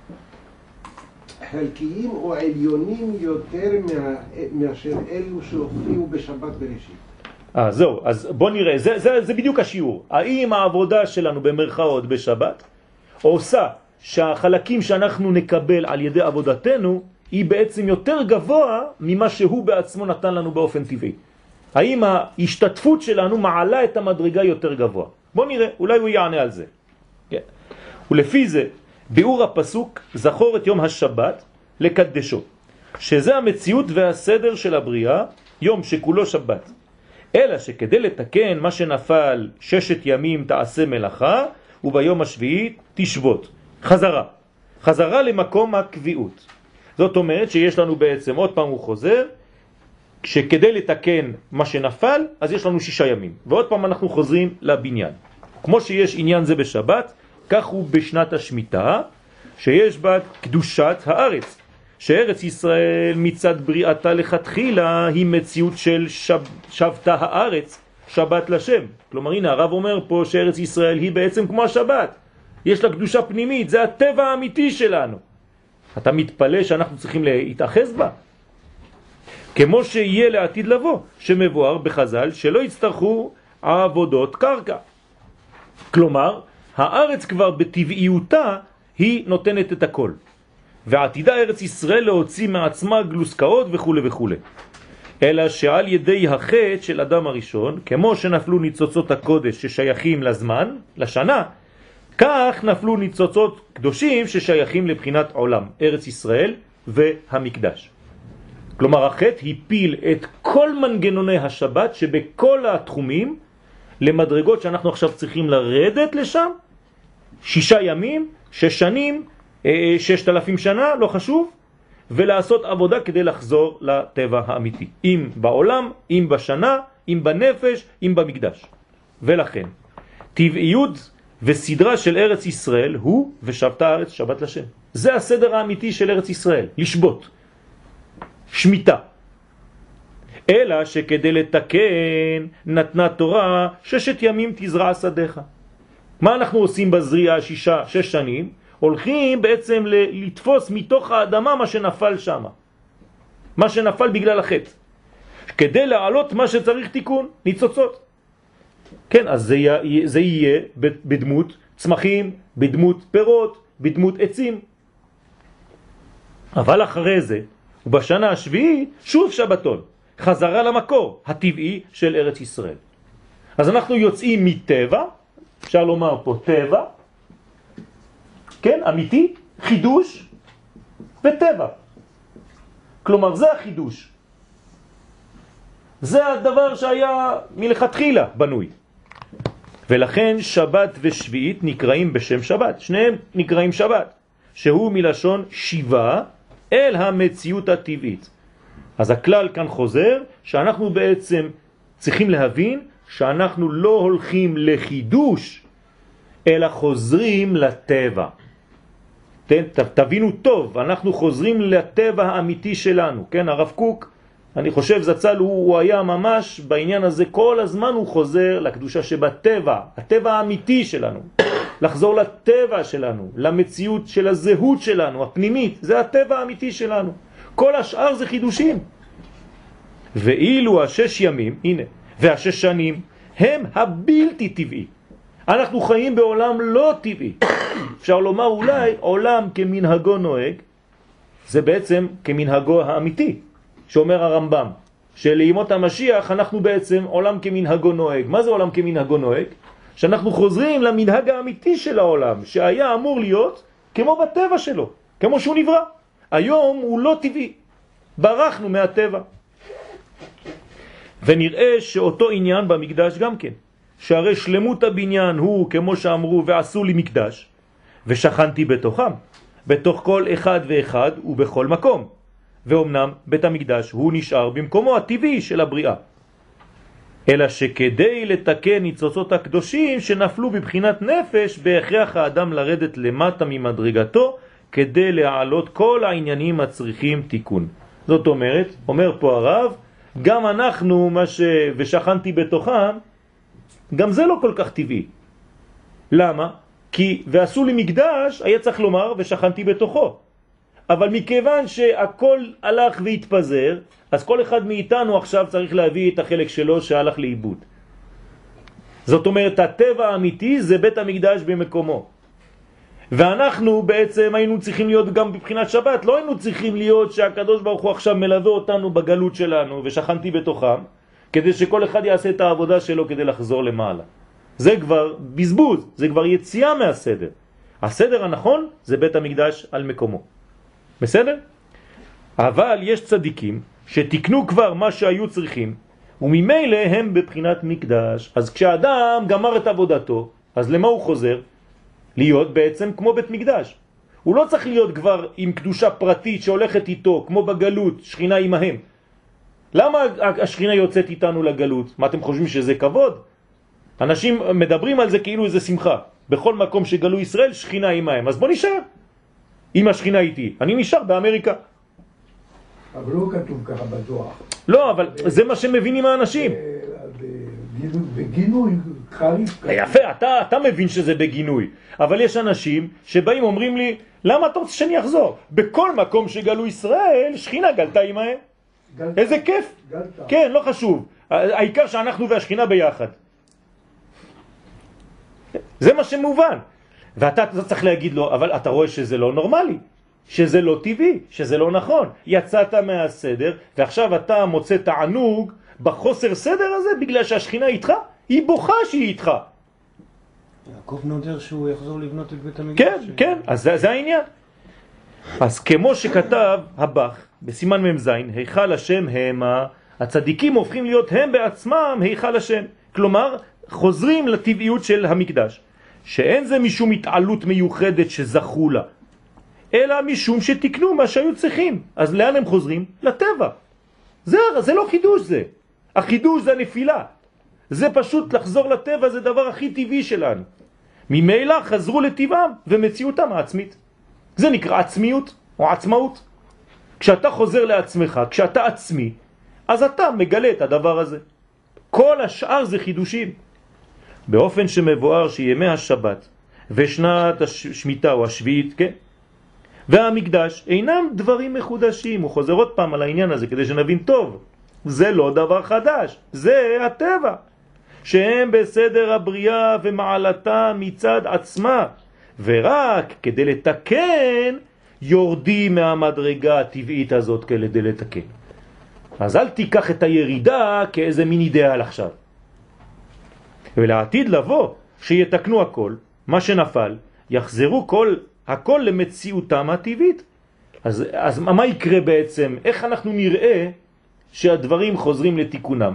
חלקיים או עליונים יותר מה, מאשר אלו שהופיעו בשבת בראשית. אה, זהו, אז בוא נראה, זה, זה, זה בדיוק השיעור. האם העבודה שלנו במרכאות בשבת עושה שהחלקים שאנחנו נקבל על ידי עבודתנו היא בעצם יותר גבוה ממה שהוא בעצמו נתן לנו באופן טבעי? האם ההשתתפות שלנו מעלה את המדרגה יותר גבוה? בוא נראה, אולי הוא יענה על זה. כן. ולפי זה, ביאור הפסוק זכור את יום השבת לקדשו, שזה המציאות והסדר של הבריאה, יום שכולו שבת. אלא שכדי לתקן מה שנפל ששת ימים תעשה מלאכה, וביום השביעי תשבות. חזרה. חזרה למקום הקביעות. זאת אומרת שיש לנו בעצם, עוד פעם הוא חוזר, שכדי לתקן מה שנפל, אז יש לנו שישה ימים. ועוד פעם אנחנו חוזרים לבניין. כמו שיש עניין זה בשבת, כך הוא בשנת השמיטה, שיש בה קדושת הארץ. שארץ ישראל מצד בריאתה לכתחילה היא מציאות של שב, שבתה הארץ, שבת לשם. כלומר, הנה הרב אומר פה שארץ ישראל היא בעצם כמו השבת. יש לה קדושה פנימית, זה הטבע האמיתי שלנו. אתה מתפלא שאנחנו צריכים להתאחז בה? כמו שיהיה לעתיד לבוא, שמבואר בחז"ל שלא יצטרכו עבודות קרקע. כלומר, הארץ כבר בטבעיותה היא נותנת את הכל. ועתידה ארץ ישראל להוציא מעצמה גלוסקאות וכו' וכו'. אלא שעל ידי החטא של אדם הראשון, כמו שנפלו ניצוצות הקודש ששייכים לזמן, לשנה, כך נפלו ניצוצות קדושים ששייכים לבחינת עולם, ארץ ישראל והמקדש. כלומר, החטא הפיל את כל מנגנוני השבת שבכל התחומים למדרגות שאנחנו עכשיו צריכים לרדת לשם, שישה ימים, שש שנים, ששת אלפים שנה, לא חשוב, ולעשות עבודה כדי לחזור לטבע האמיתי. אם בעולם, אם בשנה, אם בנפש, אם במקדש. ולכן, טבעיות וסדרה של ארץ ישראל הוא ושבתה הארץ שבת לשם. זה הסדר האמיתי של ארץ ישראל, לשבות, שמיטה. אלא שכדי לתקן נתנה תורה ששת ימים תזרע שדך. מה אנחנו עושים בזריעה שישה, שש שנים? הולכים בעצם לתפוס מתוך האדמה מה שנפל שם. מה שנפל בגלל החטא. כדי להעלות מה שצריך תיקון, ניצוצות. כן, אז זה יהיה, זה יהיה בדמות צמחים, בדמות פירות, בדמות עצים. אבל אחרי זה, ובשנה השביעית, שוב שבתון. חזרה למקור הטבעי של ארץ ישראל. אז אנחנו יוצאים מטבע, אפשר לומר פה טבע, כן, אמיתי, חידוש וטבע. כלומר, זה החידוש. זה הדבר שהיה מלכתחילה בנוי. ולכן שבת ושביעית נקראים בשם שבת. שניהם נקראים שבת, שהוא מלשון שיבה אל המציאות הטבעית. אז הכלל כאן חוזר שאנחנו בעצם צריכים להבין שאנחנו לא הולכים לחידוש, אלא חוזרים לטבע. תבינו טוב, אנחנו חוזרים לטבע האמיתי שלנו. כן, הרב קוק אני חושב זצ"ל הוא, הוא היה ממש בעניין הזה, כל הזמן הוא חוזר לקדושה שבטבע, הטבע האמיתי שלנו. לחזור לטבע שלנו, למציאות של הזהות שלנו, הפנימית, זה הטבע האמיתי שלנו. כל השאר זה חידושים. ואילו השש ימים, הנה, והשש שנים, הם הבלתי טבעי. אנחנו חיים בעולם לא טבעי. אפשר לומר אולי עולם כמנהגו נוהג, זה בעצם כמנהגו האמיתי, שאומר הרמב"ם, שלימות המשיח אנחנו בעצם עולם כמנהגו נוהג. מה זה עולם כמנהגו נוהג? שאנחנו חוזרים למנהג האמיתי של העולם, שהיה אמור להיות כמו בטבע שלו, כמו שהוא נברא. היום הוא לא טבעי, ברחנו מהטבע. ונראה שאותו עניין במקדש גם כן, שהרי שלמות הבניין הוא כמו שאמרו ועשו לי מקדש, ושכנתי בתוכם, בתוך כל אחד ואחד ובכל מקום. ואומנם בית המקדש הוא נשאר במקומו הטבעי של הבריאה. אלא שכדי לתקן ניצוצות הקדושים שנפלו בבחינת נפש, בהכרח האדם לרדת למטה ממדרגתו, כדי להעלות כל העניינים הצריכים תיקון. זאת אומרת, אומר פה הרב, גם אנחנו, מה ש... ושכנתי בתוכם, גם זה לא כל כך טבעי. למה? כי ועשו לי מקדש, היה צריך לומר ושכנתי בתוכו. אבל מכיוון שהכל הלך והתפזר, אז כל אחד מאיתנו עכשיו צריך להביא את החלק שלו שהלך לאיבוד. זאת אומרת, הטבע האמיתי זה בית המקדש במקומו. ואנחנו בעצם היינו צריכים להיות גם בבחינת שבת, לא היינו צריכים להיות שהקדוש ברוך הוא עכשיו מלווה אותנו בגלות שלנו ושכנתי בתוכם, כדי שכל אחד יעשה את העבודה שלו כדי לחזור למעלה. זה כבר בזבוז, זה כבר יציאה מהסדר. הסדר הנכון זה בית המקדש על מקומו. בסדר? אבל יש צדיקים שתקנו כבר מה שהיו צריכים, וממילא הם בבחינת מקדש. אז כשאדם גמר את עבודתו, אז למה הוא חוזר? להיות בעצם כמו בית מקדש. הוא לא צריך להיות כבר עם קדושה פרטית שהולכת איתו, כמו בגלות, שכינה עמהם. למה השכינה יוצאת איתנו לגלות? מה אתם חושבים שזה כבוד? אנשים מדברים על זה כאילו זה שמחה. בכל מקום שגלו ישראל, שכינה עמהם. אז בוא נשאר. אם השכינה איתי, אני נשאר באמריקה. אבל לא כתוב ככה בזוהר. לא, אבל זה מה שמבינים האנשים. בגינוי חריף. יפה, אתה, אתה מבין שזה בגינוי. אבל יש אנשים שבאים אומרים לי, למה אתה רוצה שאני אחזור? בכל מקום שגלו ישראל, שכינה גלתה עמהם. איזה כיף. גלתה. כן, לא חשוב. העיקר שאנחנו והשכינה ביחד. זה מה שמובן. ואתה צריך להגיד לו, אבל אתה רואה שזה לא נורמלי, שזה לא טבעי, שזה לא נכון. יצאת מהסדר, ועכשיו אתה מוצא תענוג בחוסר סדר הזה, בגלל שהשכינה איתך, היא בוכה שהיא איתך. יעקב נודר שהוא יחזור לבנות את בית המקדש. כן, כן, אז זה, זה העניין. אז כמו שכתב הבח, בסימן ממזין, היכל השם המה, הצדיקים הופכים להיות הם בעצמם היכל השם. כלומר, חוזרים לטבעיות של המקדש. שאין זה משום התעלות מיוחדת שזכו לה, אלא משום שתקנו מה שהיו צריכים. אז לאן הם חוזרים? לטבע. זה, זה לא חידוש זה. החידוש זה הנפילה. זה פשוט לחזור לטבע, זה דבר הכי טבעי שלנו. ממילא חזרו לטבעם ומציאותם העצמית. זה נקרא עצמיות או עצמאות. כשאתה חוזר לעצמך, כשאתה עצמי, אז אתה מגלה את הדבר הזה. כל השאר זה חידושים. באופן שמבואר שימי השבת ושנת השמיטה או השביעית, כן? והמקדש אינם דברים מחודשים. הוא חוזר עוד פעם על העניין הזה כדי שנבין טוב. זה לא דבר חדש, זה הטבע. שהם בסדר הבריאה ומעלתה מצד עצמה. ורק כדי לתקן יורדים מהמדרגה הטבעית הזאת כדי לתקן. אז אל תיקח את הירידה כאיזה מין אידאל עכשיו. ולעתיד לבוא שיתקנו הכל, מה שנפל, יחזרו כל, הכל למציאותם הטבעית. אז, אז מה יקרה בעצם? איך אנחנו נראה שהדברים חוזרים לתיקונם?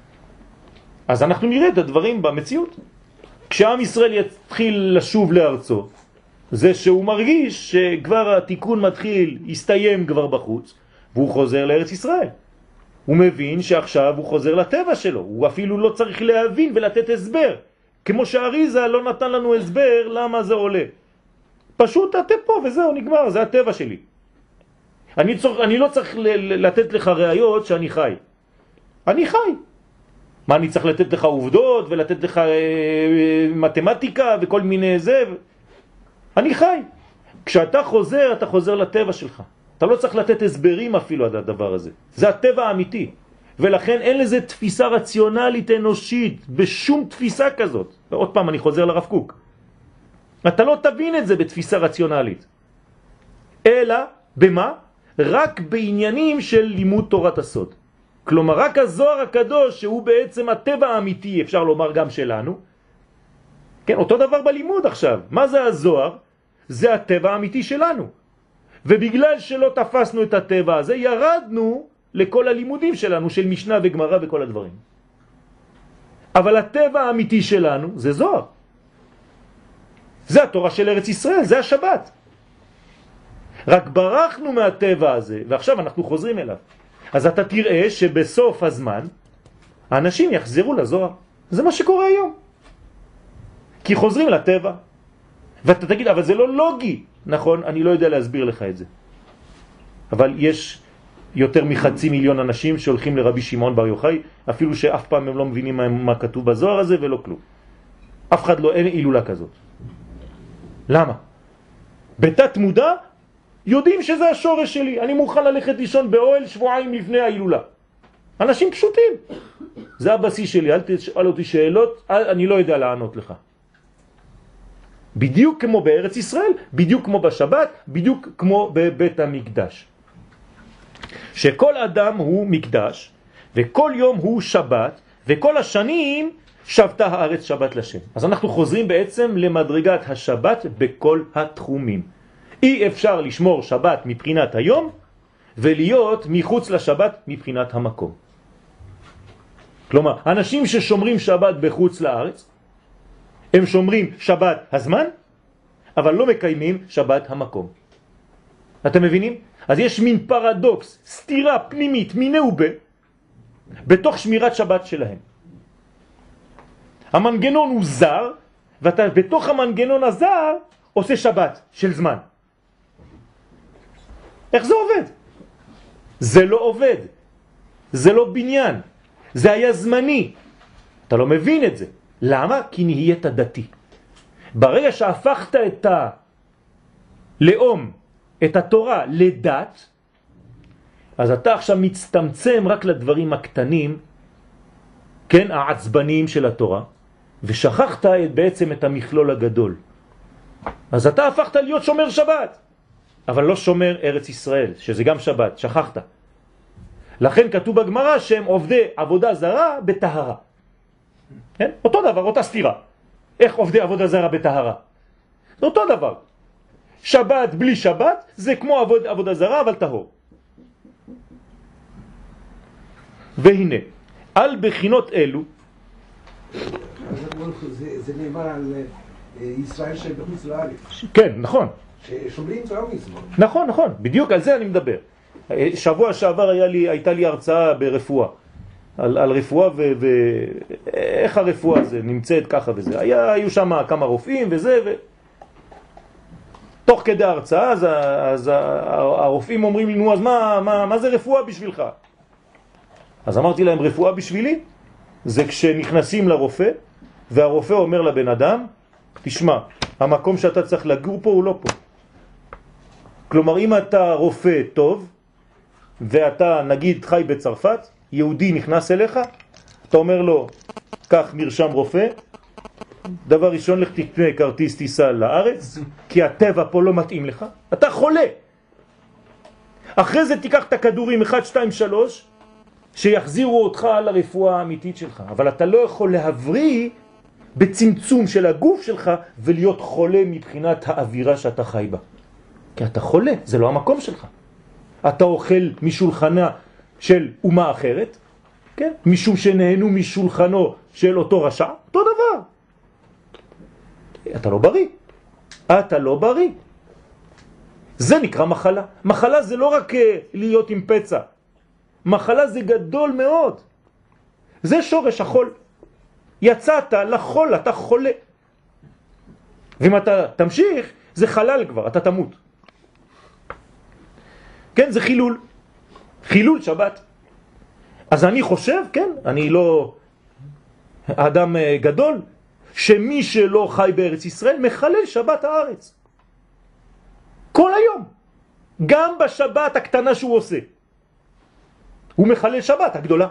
אז אנחנו נראה את הדברים במציאות. כשעם ישראל יתחיל לשוב לארצו, זה שהוא מרגיש שכבר התיקון מתחיל, יסתיים כבר בחוץ, והוא חוזר לארץ ישראל. הוא מבין שעכשיו הוא חוזר לטבע שלו, הוא אפילו לא צריך להבין ולתת הסבר, כמו שהאריזה לא נתן לנו הסבר למה זה עולה. פשוט אתה פה וזהו, נגמר, זה הטבע שלי. אני, צור, אני לא צריך לתת לך ראיות שאני חי. אני חי. מה, אני צריך לתת לך עובדות ולתת לך אה, מתמטיקה וכל מיני זה? אני חי. כשאתה חוזר, אתה חוזר לטבע שלך. אתה לא צריך לתת הסברים אפילו על הדבר הזה. זה הטבע האמיתי. ולכן אין לזה תפיסה רציונלית אנושית, בשום תפיסה כזאת. ועוד פעם, אני חוזר לרב קוק. אתה לא תבין את זה בתפיסה רציונלית. אלא, במה? רק בעניינים של לימוד תורת הסוד. כלומר, רק הזוהר הקדוש, שהוא בעצם הטבע האמיתי, אפשר לומר גם שלנו. כן, אותו דבר בלימוד עכשיו. מה זה הזוהר? זה הטבע האמיתי שלנו. ובגלל שלא תפסנו את הטבע הזה, ירדנו לכל הלימודים שלנו, של משנה וגמרא וכל הדברים. אבל הטבע האמיתי שלנו זה זוהר. זה התורה של ארץ ישראל, זה השבת. רק ברחנו מהטבע הזה, ועכשיו אנחנו חוזרים אליו. אז אתה תראה שבסוף הזמן, האנשים יחזרו לזוהר. זה מה שקורה היום. כי חוזרים לטבע. ואתה תגיד, אבל זה לא לוגי. נכון, אני לא יודע להסביר לך את זה. אבל יש יותר מחצי מיליון אנשים שהולכים לרבי שמעון בר יוחאי, אפילו שאף פעם הם לא מבינים מה, מה כתוב בזוהר הזה ולא כלום. אף אחד לא, אין אילולה כזאת. למה? בתת מודע יודעים שזה השורש שלי. אני מוכן ללכת לישון באוהל שבועיים לפני האילולה. אנשים פשוטים. זה הבסיס שלי, אל תשאל אותי שאלות, אני לא יודע לענות לך. בדיוק כמו בארץ ישראל, בדיוק כמו בשבת, בדיוק כמו בבית המקדש. שכל אדם הוא מקדש, וכל יום הוא שבת, וכל השנים שבתה הארץ שבת לשם. אז אנחנו חוזרים בעצם למדרגת השבת בכל התחומים. אי אפשר לשמור שבת מבחינת היום, ולהיות מחוץ לשבת מבחינת המקום. כלומר, אנשים ששומרים שבת בחוץ לארץ, הם שומרים שבת הזמן, אבל לא מקיימים שבת המקום. אתם מבינים? אז יש מין פרדוקס, סתירה פנימית, מיני ובה, בתוך שמירת שבת שלהם. המנגנון הוא זר, ואתה בתוך המנגנון הזר עושה שבת של זמן. איך זה עובד? זה לא עובד. זה לא בניין. זה היה זמני. אתה לא מבין את זה. למה? כי נהיית דתי. ברגע שהפכת את הלאום, את התורה לדת, אז אתה עכשיו מצטמצם רק לדברים הקטנים, כן, העצבניים של התורה, ושכחת את, בעצם את המכלול הגדול. אז אתה הפכת להיות שומר שבת, אבל לא שומר ארץ ישראל, שזה גם שבת, שכחת. לכן כתוב בגמרא שהם עובדי עבודה זרה בטהרה. כן? אותו דבר, אותה סתירה. איך עובדי עבודה זרה בטהרה? זה אותו דבר. שבת בלי שבת זה כמו עבוד, עבודה זרה אבל טהור. והנה, על בחינות אלו, זה, זה נאמר על ישראל שבחוץ לארץ. כן, נכון. ששומרים תורה ומצוות. נכון, נכון, בדיוק על זה אני מדבר. שבוע שעבר היה לי, הייתה לי הרצאה ברפואה. על, על רפואה ואיך הרפואה זה נמצאת ככה וזה. היה, היו שם כמה רופאים וזה ו... תוך כדי ההרצאה, אז, אז הרופאים אומרים לי, נו, אז מה, מה, מה זה רפואה בשבילך? אז אמרתי להם, רפואה בשבילי זה כשנכנסים לרופא, והרופא אומר לבן אדם, תשמע, המקום שאתה צריך לגור פה הוא לא פה. כלומר, אם אתה רופא טוב, ואתה נגיד חי בצרפת, יהודי נכנס אליך, אתה אומר לו, קח מרשם רופא, דבר ראשון לך תקנה כרטיס טיסה לארץ, כי הטבע פה לא מתאים לך, אתה חולה. אחרי זה תיקח את הכדורים אחת, שתיים, שלוש, שיחזירו אותך לרפואה האמיתית שלך. אבל אתה לא יכול להבריא בצמצום של הגוף שלך ולהיות חולה מבחינת האווירה שאתה חי בה. כי אתה חולה, זה לא המקום שלך. אתה אוכל משולחנה של אומה אחרת, כן? משום שנהנו משולחנו של אותו רשע, אותו דבר. אתה לא בריא. אתה לא בריא. זה נקרא מחלה. מחלה זה לא רק להיות עם פצע. מחלה זה גדול מאוד. זה שורש החול. יצאת לחול, אתה חולה. ואם אתה תמשיך, זה חלל כבר, אתה תמות. כן, זה חילול. חילול שבת. אז אני חושב, כן, אני לא אדם גדול, שמי שלא חי בארץ ישראל מחלל שבת הארץ. כל היום. גם בשבת הקטנה שהוא עושה. הוא מחלל שבת הגדולה.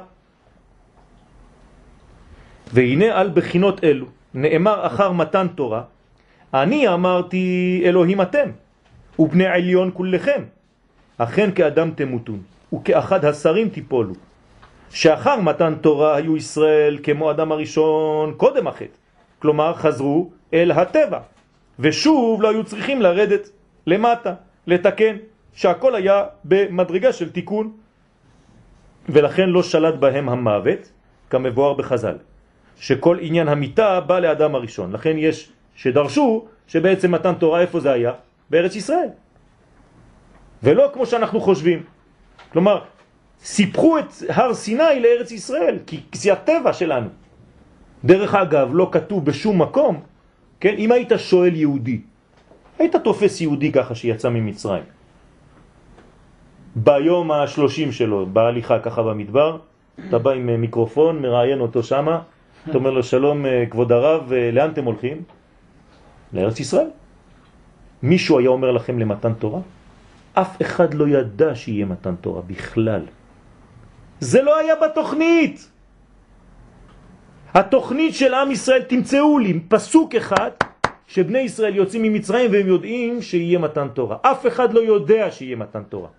והנה על בחינות אלו, נאמר אחר מתן תורה, אני אמרתי אלוהים אתם, ובני עליון כולכם. אכן כאדם תמותון, וכאחד השרים תיפולו. שאחר מתן תורה היו ישראל כמו אדם הראשון קודם החטא. כלומר חזרו אל הטבע, ושוב לא היו צריכים לרדת למטה, לתקן, שהכל היה במדרגה של תיקון, ולכן לא שלט בהם המוות, כמבואר בחז"ל, שכל עניין המיטה בא לאדם הראשון. לכן יש שדרשו שבעצם מתן תורה איפה זה היה? בארץ ישראל. ולא כמו שאנחנו חושבים. כלומר, סיפחו את הר סיני לארץ ישראל, כי זה הטבע שלנו. דרך אגב, לא כתוב בשום מקום, כן? אם היית שואל יהודי, היית תופס יהודי ככה שיצא ממצרים. ביום השלושים שלו, בהליכה ככה במדבר, אתה בא עם מיקרופון, מראיין אותו שמה, אתה אומר לו שלום כבוד הרב, לאן אתם הולכים? לארץ ישראל. מישהו היה אומר לכם למתן תורה? אף אחד לא ידע שיהיה מתן תורה בכלל. זה לא היה בתוכנית. התוכנית של עם ישראל, תמצאו לי פסוק אחד שבני ישראל יוצאים ממצרים והם יודעים שיהיה מתן תורה. אף אחד לא יודע שיהיה מתן תורה.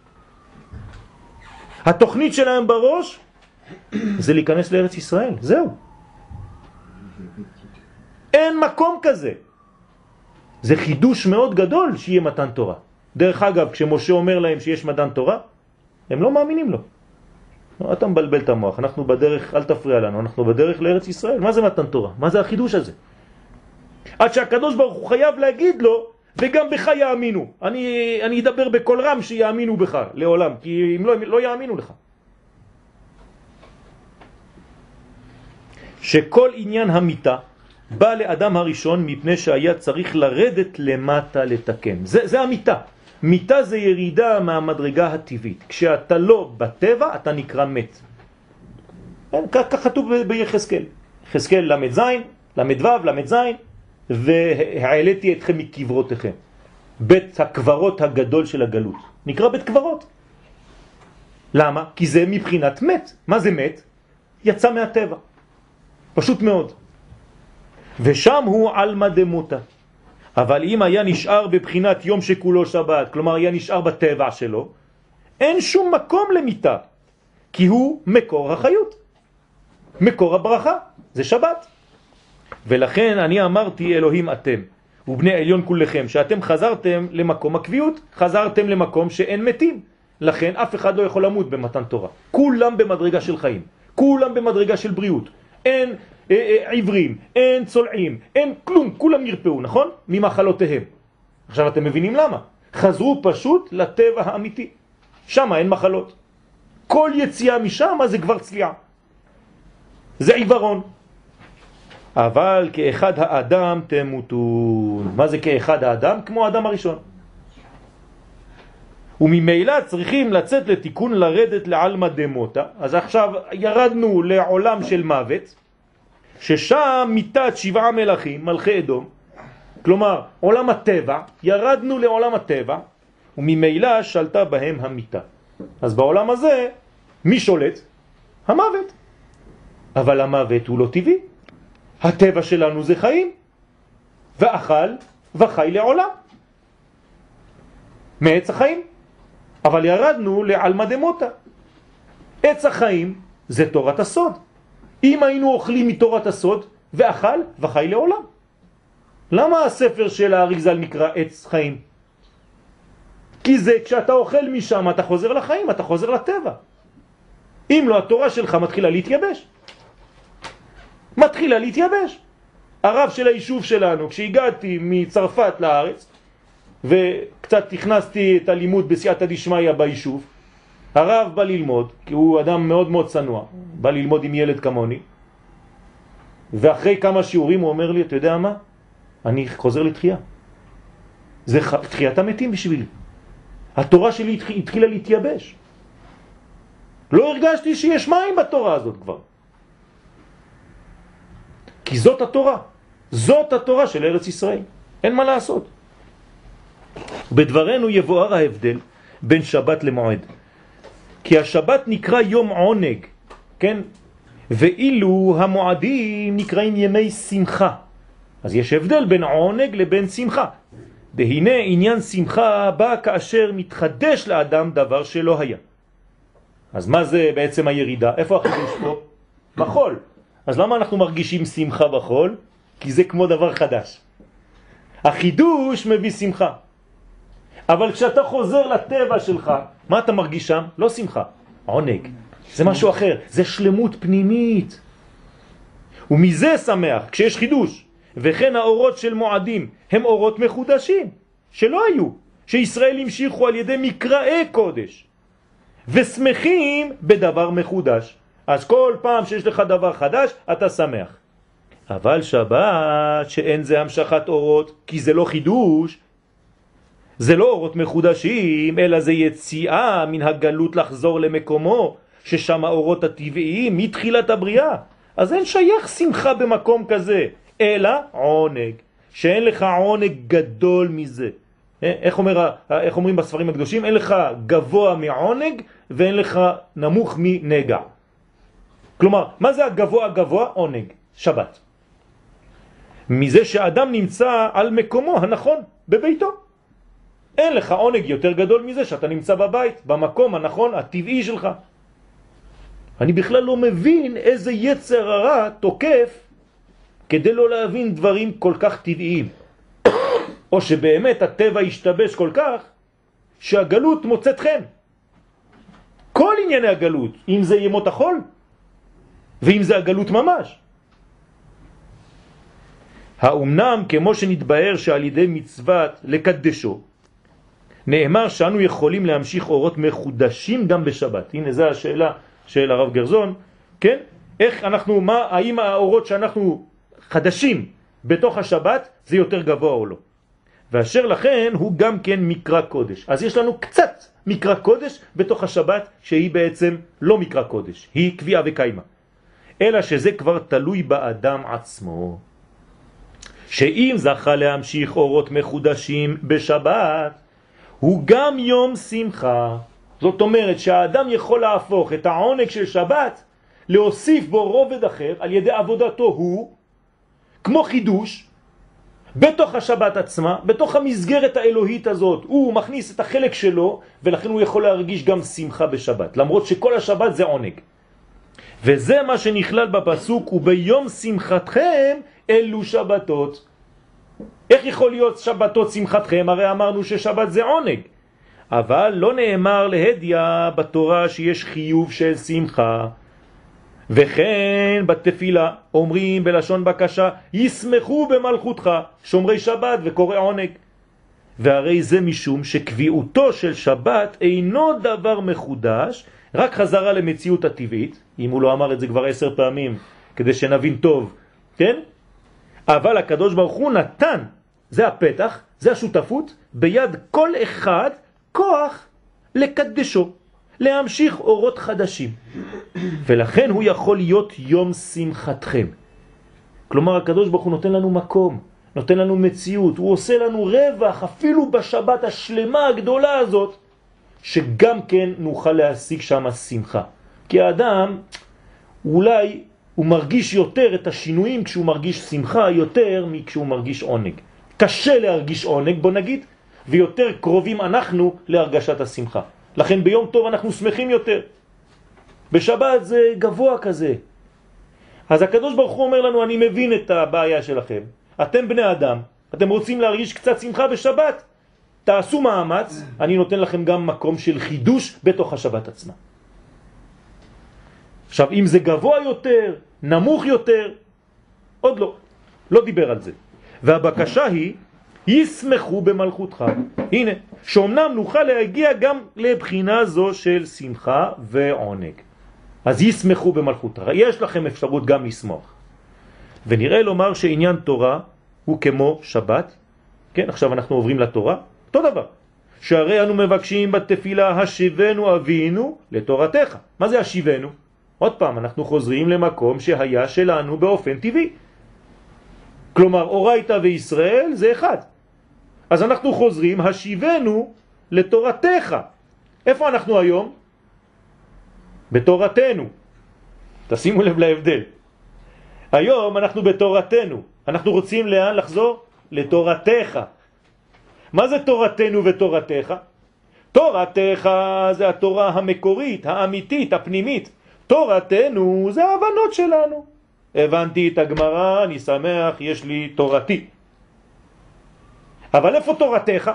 התוכנית שלהם בראש זה להיכנס לארץ ישראל, זהו. אין מקום כזה. זה חידוש מאוד גדול שיהיה מתן תורה. דרך אגב, כשמשה אומר להם שיש מתן תורה, הם לא מאמינים לו. אתה מבלבל את המוח, אנחנו בדרך, אל תפריע לנו, אנחנו בדרך לארץ ישראל. מה זה מתן תורה? מה זה החידוש הזה? עד שהקדוש ברוך הוא חייב להגיד לו, וגם בך יאמינו. אני, אני אדבר בכל רם שיאמינו בך לעולם, כי אם לא, לא יאמינו לך. שכל עניין המיטה בא לאדם הראשון מפני שהיה צריך לרדת למטה לתקן. זה, זה המיטה. מיטה זה ירידה מהמדרגה הטבעית. כשאתה לא בטבע, אתה נקרא מת. כך כתוב ביחזקאל. יחזקאל למד זין, למד וו, למד זין, והעליתי אתכם מקברותיכם. בית הקברות הגדול של הגלות. נקרא בית קברות. למה? כי זה מבחינת מת. מה זה מת? יצא מהטבע. פשוט מאוד. ושם הוא אלמא דמותא. אבל אם היה נשאר בבחינת יום שכולו שבת, כלומר היה נשאר בטבע שלו, אין שום מקום למיטה, כי הוא מקור החיות, מקור הברכה, זה שבת. ולכן אני אמרתי אלוהים אתם, ובני עליון כולכם, שאתם חזרתם למקום הקביעות, חזרתם למקום שאין מתים. לכן אף אחד לא יכול למות במתן תורה. כולם במדרגה של חיים, כולם במדרגה של בריאות. אין אה, אה, עברים, אין צולעים, אין כלום, כולם נרפאו, נכון? ממחלותיהם. עכשיו אתם מבינים למה? חזרו פשוט לטבע האמיתי. שם אין מחלות. כל יציאה משם זה כבר צליעה. זה עיוורון. אבל כאחד האדם תמותון. מה זה כאחד האדם? כמו האדם הראשון. וממילא צריכים לצאת לתיקון, לרדת לעלמא דמותא. אז עכשיו ירדנו לעולם של מוות, ששם מיטת שבעה מלכים, מלכי אדום, כלומר עולם הטבע, ירדנו לעולם הטבע, וממילא שלטה בהם המיטה. אז בעולם הזה, מי שולט? המוות. אבל המוות הוא לא טבעי. הטבע שלנו זה חיים, ואכל וחי לעולם. מעץ החיים. אבל ירדנו לעלמא דמותא. עץ החיים זה תורת הסוד. אם היינו אוכלים מתורת הסוד, ואכל וחי לעולם. למה הספר של האריז"ל נקרא עץ חיים? כי זה כשאתה אוכל משם אתה חוזר לחיים, אתה חוזר לטבע. אם לא, התורה שלך מתחילה להתייבש. מתחילה להתייבש. הרב של היישוב שלנו, כשהגעתי מצרפת לארץ, וקצת הכנסתי את הלימוד בסייעתא דשמיא ביישוב, הרב בא ללמוד, כי הוא אדם מאוד מאוד צנוע, בא ללמוד עם ילד כמוני, ואחרי כמה שיעורים הוא אומר לי, אתה יודע מה? אני חוזר לתחייה. זה תחיית המתים בשבילי. התורה שלי התחילה להתייבש. לא הרגשתי שיש מים בתורה הזאת כבר. כי זאת התורה. זאת התורה של ארץ ישראל. אין מה לעשות. בדברנו יבואר ההבדל בין שבת למועד. כי השבת נקרא יום עונג, כן? ואילו המועדים נקראים ימי שמחה. אז יש הבדל בין עונג לבין שמחה. והנה עניין שמחה בא כאשר מתחדש לאדם דבר שלא היה. אז מה זה בעצם הירידה? איפה החידוש פה? בחול. אז למה אנחנו מרגישים שמחה בחול? כי זה כמו דבר חדש. החידוש מביא שמחה. אבל כשאתה חוזר לטבע שלך, מה אתה מרגיש שם? לא שמחה, עונג. זה משהו אחר, זה שלמות פנימית. ומזה שמח, כשיש חידוש. וכן האורות של מועדים הם אורות מחודשים, שלא היו, שישראל המשיכו על ידי מקראי קודש. ושמחים בדבר מחודש. אז כל פעם שיש לך דבר חדש, אתה שמח. אבל שבת, שאין זה המשכת אורות, כי זה לא חידוש, זה לא אורות מחודשים, אלא זה יציאה מן הגלות לחזור למקומו, ששם האורות הטבעיים מתחילת הבריאה. אז אין שייך שמחה במקום כזה, אלא עונג. שאין לך עונג גדול מזה. איך, אומר, איך אומרים בספרים הקדושים? אין לך גבוה מעונג ואין לך נמוך מנגע. כלומר, מה זה הגבוה הגבוה? עונג, שבת. מזה שאדם נמצא על מקומו הנכון, בביתו. אין לך עונג יותר גדול מזה שאתה נמצא בבית, במקום הנכון, הטבעי שלך. אני בכלל לא מבין איזה יצר הרע תוקף כדי לא להבין דברים כל כך טבעיים. או שבאמת הטבע ישתבש כל כך שהגלות מוצאת חן. כל ענייני הגלות, אם זה ימות החול ואם זה הגלות ממש. האומנם כמו שנתבהר שעל ידי מצוות לקדשו, נאמר שאנו יכולים להמשיך אורות מחודשים גם בשבת. הנה זו השאלה של הרב גרזון, כן? איך אנחנו, מה, האם האורות שאנחנו חדשים בתוך השבת זה יותר גבוה או לא? ואשר לכן הוא גם כן מקרא קודש. אז יש לנו קצת מקרא קודש בתוך השבת שהיא בעצם לא מקרא קודש, היא קביעה וקיימה. אלא שזה כבר תלוי באדם עצמו. שאם זכה להמשיך אורות מחודשים בשבת, הוא גם יום שמחה. זאת אומרת שהאדם יכול להפוך את העונג של שבת, להוסיף בו רובד אחר על ידי עבודתו הוא, כמו חידוש, בתוך השבת עצמה, בתוך המסגרת האלוהית הזאת, הוא מכניס את החלק שלו, ולכן הוא יכול להרגיש גם שמחה בשבת, למרות שכל השבת זה עונג. וזה מה שנכלל בפסוק, וביום שמחתכם אלו שבתות. איך יכול להיות שבתות שמחתכם? הרי אמרנו ששבת זה עונג. אבל לא נאמר להדיה בתורה שיש חיוב של שמחה. וכן בתפילה אומרים בלשון בקשה, ישמחו במלכותך, שומרי שבת וקורא עונג. והרי זה משום שקביעותו של שבת אינו דבר מחודש, רק חזרה למציאות הטבעית, אם הוא לא אמר את זה כבר עשר פעמים, כדי שנבין טוב, כן? אבל הקדוש ברוך הוא נתן, זה הפתח, זה השותפות, ביד כל אחד כוח לקדשו, להמשיך אורות חדשים. ולכן הוא יכול להיות יום שמחתכם. כלומר, הקדוש ברוך הוא נותן לנו מקום, נותן לנו מציאות, הוא עושה לנו רווח, אפילו בשבת השלמה הגדולה הזאת, שגם כן נוכל להשיג שם שמחה. כי האדם, אולי הוא מרגיש יותר את השינויים כשהוא מרגיש שמחה, יותר מכשהוא מרגיש עונג. קשה להרגיש עונג, בוא נגיד, ויותר קרובים אנחנו להרגשת השמחה. לכן ביום טוב אנחנו שמחים יותר. בשבת זה גבוה כזה. אז הקדוש ברוך הוא אומר לנו, אני מבין את הבעיה שלכם. אתם בני אדם, אתם רוצים להרגיש קצת שמחה בשבת, תעשו מאמץ, אני נותן לכם גם מקום של חידוש בתוך השבת עצמה. עכשיו, אם זה גבוה יותר, נמוך יותר, עוד לא, לא דיבר על זה. והבקשה היא, ישמחו במלכותך. הנה, שאומנם נוכל להגיע גם לבחינה זו של שמחה ועונג. אז ישמחו במלכותך. יש לכם אפשרות גם לשמוח. ונראה לומר שעניין תורה הוא כמו שבת. כן, עכשיו אנחנו עוברים לתורה. אותו דבר. שהרי אנו מבקשים בתפילה השיבנו אבינו לתורתך. מה זה השיבנו? עוד פעם, אנחנו חוזרים למקום שהיה שלנו באופן טבעי. כלומר, אורייתא וישראל זה אחד. אז אנחנו חוזרים, השיבנו לתורתך. איפה אנחנו היום? בתורתנו. תשימו לב להבדל. היום אנחנו בתורתנו. אנחנו רוצים לאן לחזור? לתורתך. מה זה תורתנו ותורתך? תורתך זה התורה המקורית, האמיתית, הפנימית. תורתנו זה ההבנות שלנו. הבנתי את הגמרא, אני שמח, יש לי תורתי. אבל איפה תורתך?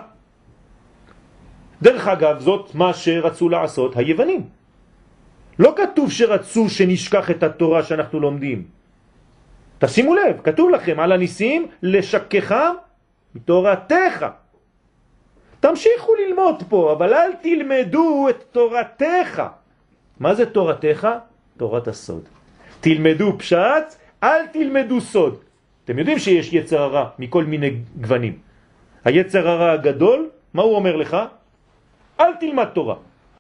דרך אגב, זאת מה שרצו לעשות היוונים. לא כתוב שרצו שנשכח את התורה שאנחנו לומדים. תשימו לב, כתוב לכם על הניסים לשכחה מתורתך. תמשיכו ללמוד פה, אבל אל תלמדו את תורתך. מה זה תורתך? תורת הסוד. תלמדו פשט, אל תלמדו סוד. אתם יודעים שיש יצר הרע מכל מיני גוונים. היצר הרע הגדול, מה הוא אומר לך? אל תלמד תורה.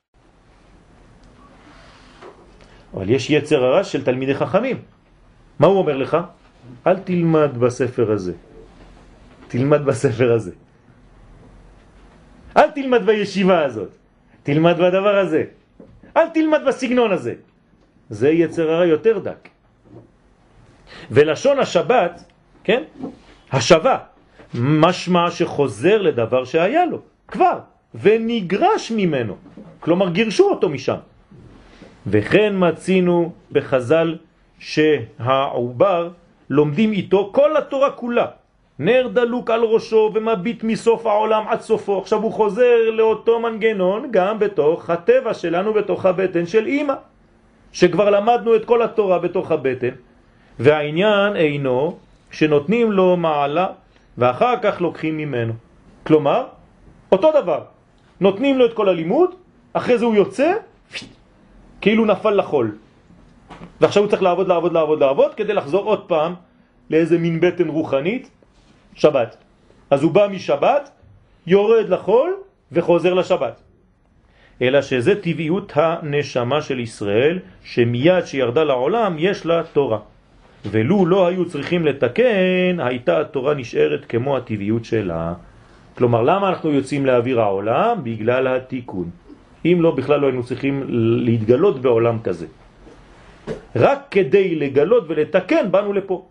אבל יש יצר הרע של תלמידי חכמים. מה הוא אומר לך? אל תלמד בספר הזה. תלמד בספר הזה. אל תלמד בישיבה הזאת. תלמד בדבר הזה. אל תלמד בסגנון הזה. זה יצר הרע יותר דק. ולשון השבת, כן? השבה, משמע שחוזר לדבר שהיה לו, כבר, ונגרש ממנו. כלומר, גירשו אותו משם. וכן מצינו בחז"ל שהעובר לומדים איתו כל התורה כולה. נר דלוק על ראשו ומביט מסוף העולם עד סופו. עכשיו הוא חוזר לאותו מנגנון גם בתוך הטבע שלנו, בתוך הבטן של אמא, שכבר למדנו את כל התורה בתוך הבטן. והעניין אינו שנותנים לו מעלה ואחר כך לוקחים ממנו. כלומר, אותו דבר. נותנים לו את כל הלימוד, אחרי זה הוא יוצא, כאילו נפל לחול. ועכשיו הוא צריך לעבוד, לעבוד, לעבוד, לעבוד, כדי לחזור עוד פעם לאיזה מין בטן רוחנית, שבת. אז הוא בא משבת, יורד לחול וחוזר לשבת. אלא שזה טבעיות הנשמה של ישראל, שמיד שירדה לעולם יש לה תורה. ולו לא היו צריכים לתקן, הייתה התורה נשארת כמו הטבעיות שלה. כלומר, למה אנחנו יוצאים לאוויר העולם? בגלל התיקון. אם לא, בכלל לא היינו צריכים להתגלות בעולם כזה. רק כדי לגלות ולתקן באנו לפה.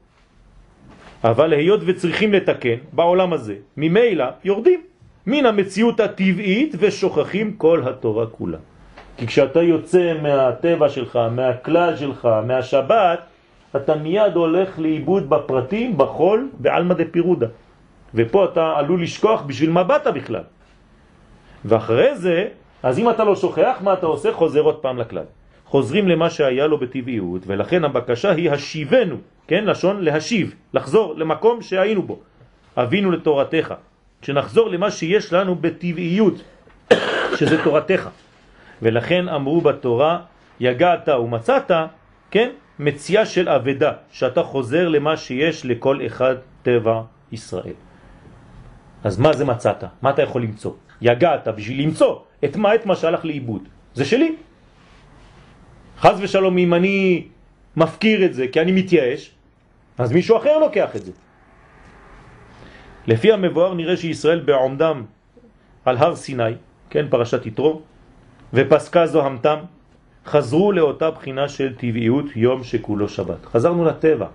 אבל היות וצריכים לתקן בעולם הזה, ממילא יורדים מן המציאות הטבעית ושוכחים כל התורה כולה. כי כשאתה יוצא מהטבע שלך, מהכלל שלך, מהשבת, אתה מיד הולך לאיבוד בפרטים, בחול, בעלמא דפירודה. ופה אתה עלול לשכוח בשביל מה באת בכלל. ואחרי זה, אז אם אתה לא שוכח, מה אתה עושה? חוזר עוד פעם לכלל. חוזרים למה שהיה לו בטבעיות, ולכן הבקשה היא השיבנו, כן? לשון להשיב, לחזור למקום שהיינו בו. אבינו לתורתך. שנחזור למה שיש לנו בטבעיות, שזה תורתך. ולכן אמרו בתורה, יגעת ומצאת, כן? מציאה של עבדה, שאתה חוזר למה שיש לכל אחד טבע ישראל. אז מה זה מצאת? מה אתה יכול למצוא? יגעת בשביל למצוא את מה, את מה שהלך לאיבוד. זה שלי. חס ושלום, אם אני מפקיר את זה כי אני מתייאש, אז מישהו אחר לוקח את זה. לפי המבואר נראה שישראל בעומדם על הר סיני, כן, פרשת יתרו, ופסקה זוהמתם, חזרו לאותה בחינה של טבעיות יום שכולו שבת. חזרנו לטבע.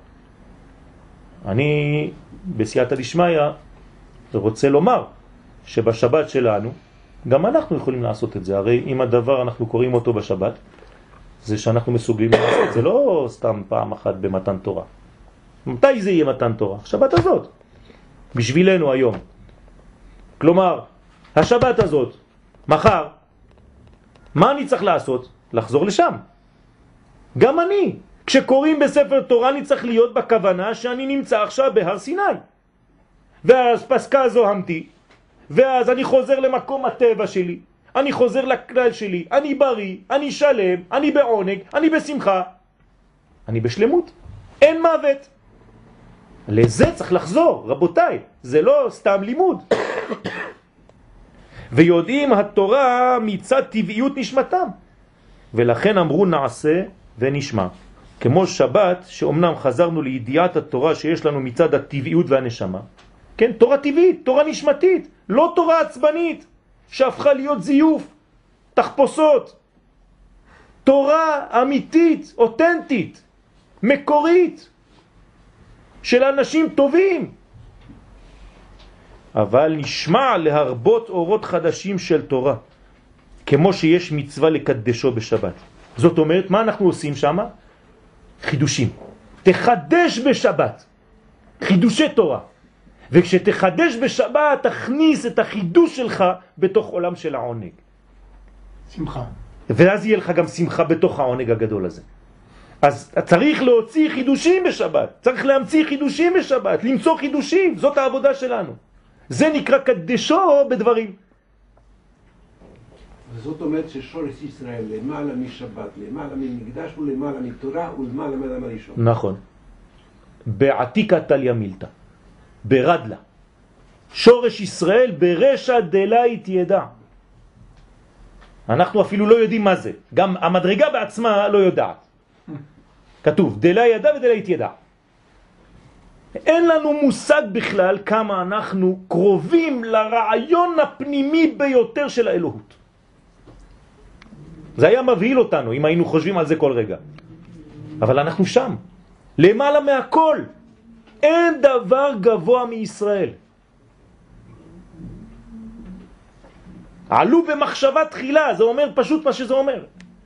אני בסייעתא דשמיא רוצה לומר שבשבת שלנו גם אנחנו יכולים לעשות את זה. הרי אם הדבר אנחנו קוראים אותו בשבת, זה שאנחנו מסוגלים לעשות. זה לא סתם פעם אחת במתן תורה. מתי זה יהיה מתן תורה? השבת הזאת. בשבילנו היום. כלומר, השבת הזאת, מחר, מה אני צריך לעשות? לחזור לשם. גם אני. כשקוראים בספר תורה אני צריך להיות בכוונה שאני נמצא עכשיו בהר סיני. ואז פסקה זוהמתי, ואז אני חוזר למקום הטבע שלי, אני חוזר לכלל שלי, אני בריא, אני שלם, אני בעונג, אני בשמחה, אני בשלמות. אין מוות. לזה צריך לחזור, רבותיי. זה לא סתם לימוד. ויודעים התורה מצד טבעיות נשמתם. ולכן אמרו נעשה ונשמע. כמו שבת, שאומנם חזרנו לידיעת התורה שיש לנו מצד הטבעיות והנשמה. כן, תורה טבעית, תורה נשמתית, לא תורה עצבנית, שהפכה להיות זיוף, תחפושות. תורה אמיתית, אותנטית, מקורית, של אנשים טובים. אבל נשמע להרבות אורות חדשים של תורה, כמו שיש מצווה לקדשו בשבת. זאת אומרת, מה אנחנו עושים שם? חידושים. תחדש בשבת, חידושי תורה. וכשתחדש בשבת, תכניס את החידוש שלך בתוך עולם של העונג. שמחה. ואז יהיה לך גם שמחה בתוך העונג הגדול הזה. אז צריך להוציא חידושים בשבת, צריך להמציא חידושים בשבת, למצוא חידושים, זאת העבודה שלנו. זה נקרא קדשו בדברים. וזאת אומרת ששורש ישראל למעלה משבת, למעלה ממקדש ולמעלה מתורה ולמעלה מאדם הראשון. נכון. בעתיקה תליה מילתא, ברדלה. שורש ישראל ברשע דלית ידע. אנחנו אפילו לא יודעים מה זה. גם המדרגה בעצמה לא יודעת. כתוב, דלה ידע ודלית ידע. אין לנו מושג בכלל כמה אנחנו קרובים לרעיון הפנימי ביותר של האלוהות. זה היה מבהיל אותנו אם היינו חושבים על זה כל רגע. אבל אנחנו שם, למעלה מהכל. אין דבר גבוה מישראל. עלו במחשבה תחילה, זה אומר פשוט מה שזה אומר.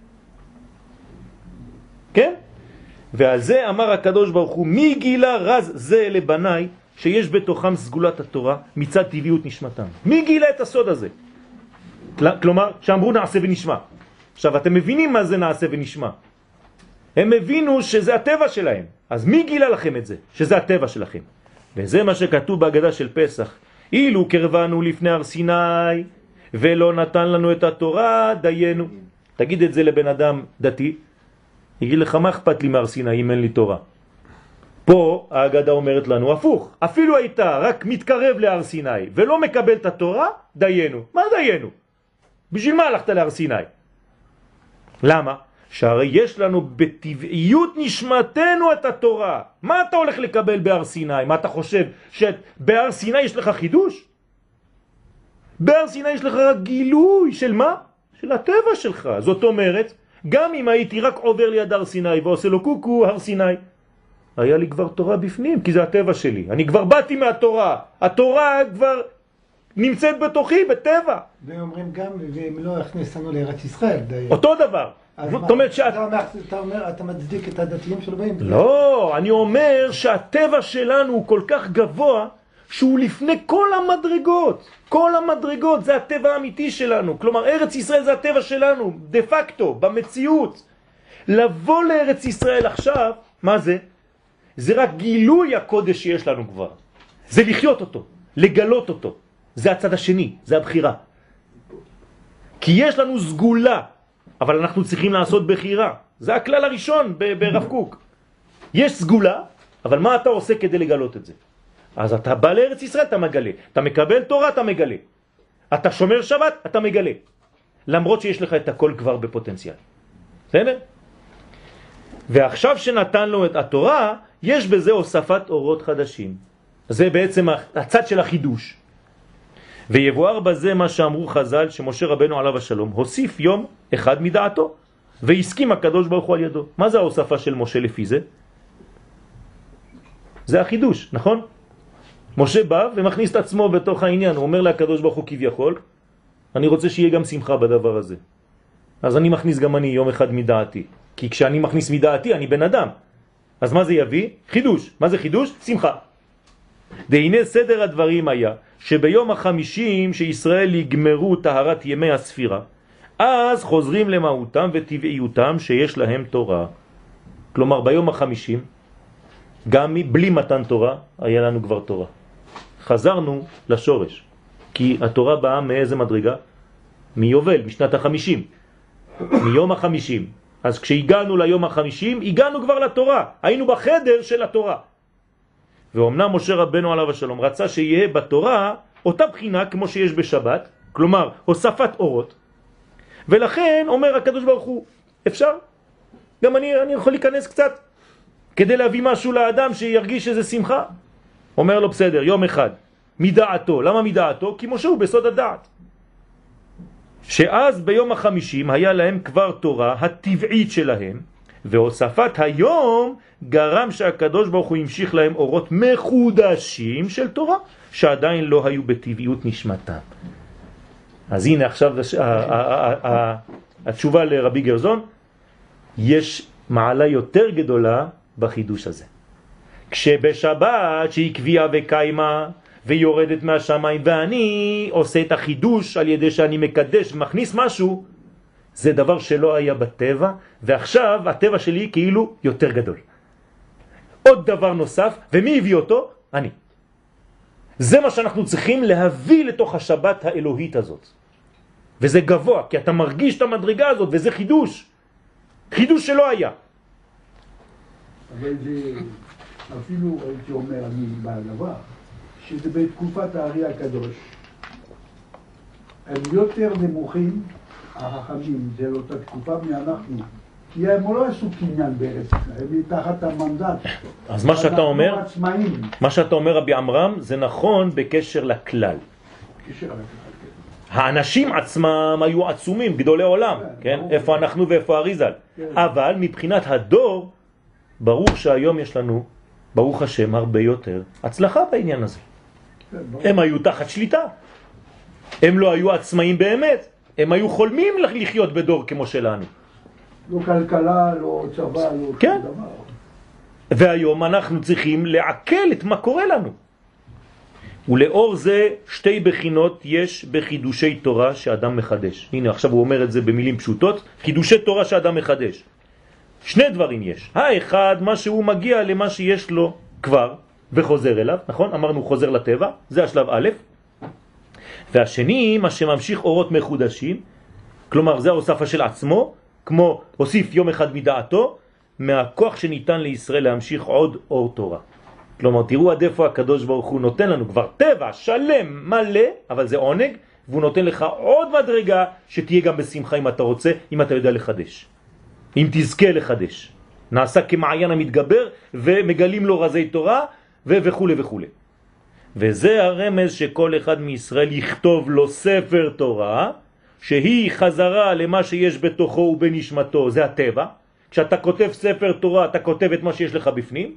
כן? ועל זה אמר הקדוש ברוך הוא, מי גילה רז זה לבניי שיש בתוכם סגולת התורה מצד טבעיות נשמתם. מי גילה את הסוד הזה? כלומר, שאמרו נעשה ונשמע. עכשיו, אתם מבינים מה זה נעשה ונשמע. הם הבינו שזה הטבע שלהם. אז מי גילה לכם את זה? שזה הטבע שלכם. וזה מה שכתוב בהגדה של פסח. אילו קרבנו לפני הר סיני ולא נתן לנו את התורה, דיינו. תגיד את זה לבן אדם דתי. יגיד לך, מה אכפת לי מהר סיני אם אין לי תורה? פה ההגדה אומרת לנו הפוך. אפילו הייתה רק מתקרב להר סיני ולא מקבל את התורה, דיינו. מה דיינו? בשביל מה הלכת להר סיני? למה? שהרי יש לנו בטבעיות נשמתנו את התורה. מה אתה הולך לקבל בהר סיני? מה אתה חושב? שבהר סיני יש לך חידוש? בהר סיני יש לך רק גילוי של מה? של הטבע שלך. זאת אומרת, גם אם הייתי רק עובר ליד הר סיני ועושה לו קוקו הר סיני, היה לי כבר תורה בפנים, כי זה הטבע שלי. אני כבר באתי מהתורה. התורה כבר נמצאת בתוכי, בטבע. ואומרים גם, ואם לא הכניס לנו לארץ ישראל. די... אותו דבר. זאת אומרת שאת... אתה אומר, אתה אומר, אתה מצדיק את הדתיים שלו באים? לא, אני אומר שהטבע שלנו הוא כל כך גבוה, שהוא לפני כל המדרגות. כל המדרגות, זה הטבע האמיתי שלנו. כלומר, ארץ ישראל זה הטבע שלנו, דה פקטו, במציאות. לבוא לארץ ישראל עכשיו, מה זה? זה רק גילוי הקודש שיש לנו כבר. זה לחיות אותו, לגלות אותו. זה הצד השני, זה הבחירה. כי יש לנו סגולה, אבל אנחנו צריכים לעשות בחירה. זה הכלל הראשון ברב קוק. יש סגולה, אבל מה אתה עושה כדי לגלות את זה? אז אתה בא לארץ ישראל, אתה מגלה. אתה מקבל תורה, אתה מגלה. אתה שומר שבת, אתה מגלה. למרות שיש לך את הכל כבר בפוטנציאל. בסדר? ועכשיו שנתן לו את התורה, יש בזה הוספת אורות חדשים. זה בעצם הצד של החידוש. ויבואר בזה מה שאמרו חז"ל, שמשה רבנו עליו השלום הוסיף יום אחד מדעתו, והסכים הקדוש ברוך הוא על ידו. מה זה ההוספה של משה לפי זה? זה החידוש, נכון? משה בא ומכניס את עצמו בתוך העניין, הוא אומר לקדוש ברוך הוא כביכול, אני רוצה שיהיה גם שמחה בדבר הזה. אז אני מכניס גם אני יום אחד מדעתי, כי כשאני מכניס מדעתי אני בן אדם. אז מה זה יביא? חידוש. מה זה חידוש? שמחה. והנה סדר הדברים היה שביום החמישים שישראל יגמרו טהרת ימי הספירה, אז חוזרים למהותם וטבעיותם שיש להם תורה. כלומר ביום החמישים גם בלי מתן תורה היה לנו כבר תורה. חזרנו לשורש, כי התורה באה מאיזה מדרגה? מיובל, משנת החמישים, מיום החמישים. אז כשהגענו ליום החמישים הגענו כבר לתורה, היינו בחדר של התורה. ואומנם משה רבנו עליו השלום רצה שיהיה בתורה אותה בחינה כמו שיש בשבת, כלומר הוספת אורות, ולכן אומר הקדוש ברוך הוא, אפשר? גם אני, אני יכול להיכנס קצת כדי להביא משהו לאדם שירגיש איזה שמחה. אומר לו בסדר, יום אחד, מדעתו. למה מדעתו? כי משה הוא בסוד הדעת. שאז ביום החמישים היה להם כבר תורה הטבעית שלהם, והוספת היום גרם שהקדוש ברוך הוא המשיך להם אורות מחודשים של תורה, שעדיין לא היו בטבעיות נשמתם. אז הנה עכשיו התשובה לרבי גרזון, יש מעלה יותר גדולה בחידוש הזה. כשבשבת שהיא קביעה וקיימה ויורדת מהשמיים, ואני עושה את החידוש על ידי שאני מקדש ומכניס משהו, זה דבר שלא היה בטבע, ועכשיו הטבע שלי כאילו יותר גדול. עוד דבר נוסף, ומי הביא אותו? אני. זה מה שאנחנו צריכים להביא לתוך השבת האלוהית הזאת. וזה גבוה, כי אתה מרגיש את המדרגה הזאת, וזה חידוש. חידוש שלא היה. אבל זה, אפילו הייתי אומר, אני בעלבה, שזה בתקופת הארי הקדוש, הם יותר נמוכים, החכמים, זה לא תקופה מאנחנו, כי הם לא עשו קניין בארץ ישראל, הם מתחת המנדט. אז מה שאתה אומר, עצמאים. מה שאתה אומר רבי עמרם, זה נכון בקשר לכלל. בקשר לכלל. האנשים עצמם היו עצומים, גדולי עולם, כן? איפה אנחנו ואיפה אריזל. אבל מבחינת הדור, ברור שהיום יש לנו, ברוך השם, הרבה יותר הצלחה בעניין הזה. הם היו תחת שליטה. הם לא היו עצמאים באמת. הם היו חולמים לחיות בדור כמו שלנו. לא כלכלה, לא צבא, לא כן. שום דבר. והיום אנחנו צריכים לעכל את מה קורה לנו. ולאור זה שתי בחינות יש בחידושי תורה שאדם מחדש. הנה עכשיו הוא אומר את זה במילים פשוטות, חידושי תורה שאדם מחדש. שני דברים יש. האחד, מה שהוא מגיע למה שיש לו כבר וחוזר אליו, נכון? אמרנו חוזר לטבע, זה השלב א'. והשני, מה שממשיך אורות מחודשים, כלומר זה ההוספה של עצמו, כמו הוסיף יום אחד מדעתו, מהכוח שניתן לישראל להמשיך עוד אור תורה. כלומר, תראו עד איפה הקדוש ברוך הוא נותן לנו כבר טבע שלם מלא, אבל זה עונג, והוא נותן לך עוד מדרגה שתהיה גם בשמחה אם אתה רוצה, אם אתה יודע לחדש. אם תזכה לחדש. נעשה כמעיין המתגבר ומגלים לו רזי תורה וכו' וכו'. וזה הרמז שכל אחד מישראל יכתוב לו ספר תורה, שהיא חזרה למה שיש בתוכו ובנשמתו, זה הטבע. כשאתה כותב ספר תורה, אתה כותב את מה שיש לך בפנים,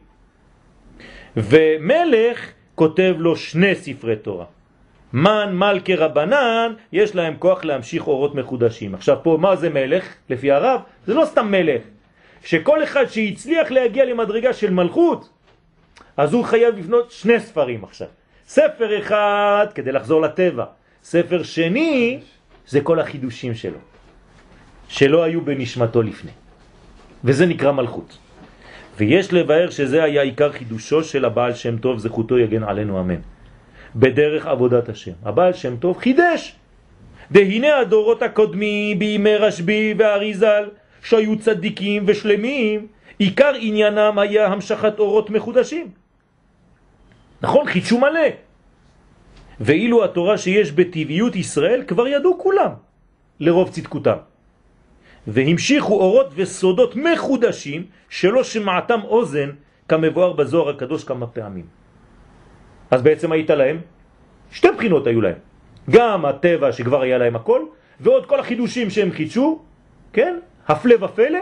ומלך כותב לו שני ספרי תורה. מן, מלכי, רבנן, יש להם כוח להמשיך אורות מחודשים. עכשיו פה, מה זה מלך? לפי הרב, זה לא סתם מלך. שכל אחד שהצליח להגיע למדרגה של מלכות, אז הוא חייב לבנות שני ספרים עכשיו. ספר אחד כדי לחזור לטבע. ספר שני, זה כל החידושים שלו. שלא היו בנשמתו לפני. וזה נקרא מלכות. ויש לבאר שזה היה עיקר חידושו של הבעל שם טוב, זכותו יגן עלינו אמן. בדרך עבודת השם. הבעל שם טוב חידש. והנה הדורות הקודמים בימי רשב"י ואריזל, שהיו צדיקים ושלמים, עיקר עניינם היה המשכת אורות מחודשים. נכון, חידשו מלא. ואילו התורה שיש בטבעיות ישראל כבר ידעו כולם, לרוב צדקותם. והמשיכו אורות וסודות מחודשים שלא שמעתם אוזן, כמבואר בזוהר הקדוש כמה פעמים. אז בעצם היית להם, שתי בחינות היו להם. גם הטבע שכבר היה להם הכל, ועוד כל החידושים שהם חידשו, כן? הפלא ופלא,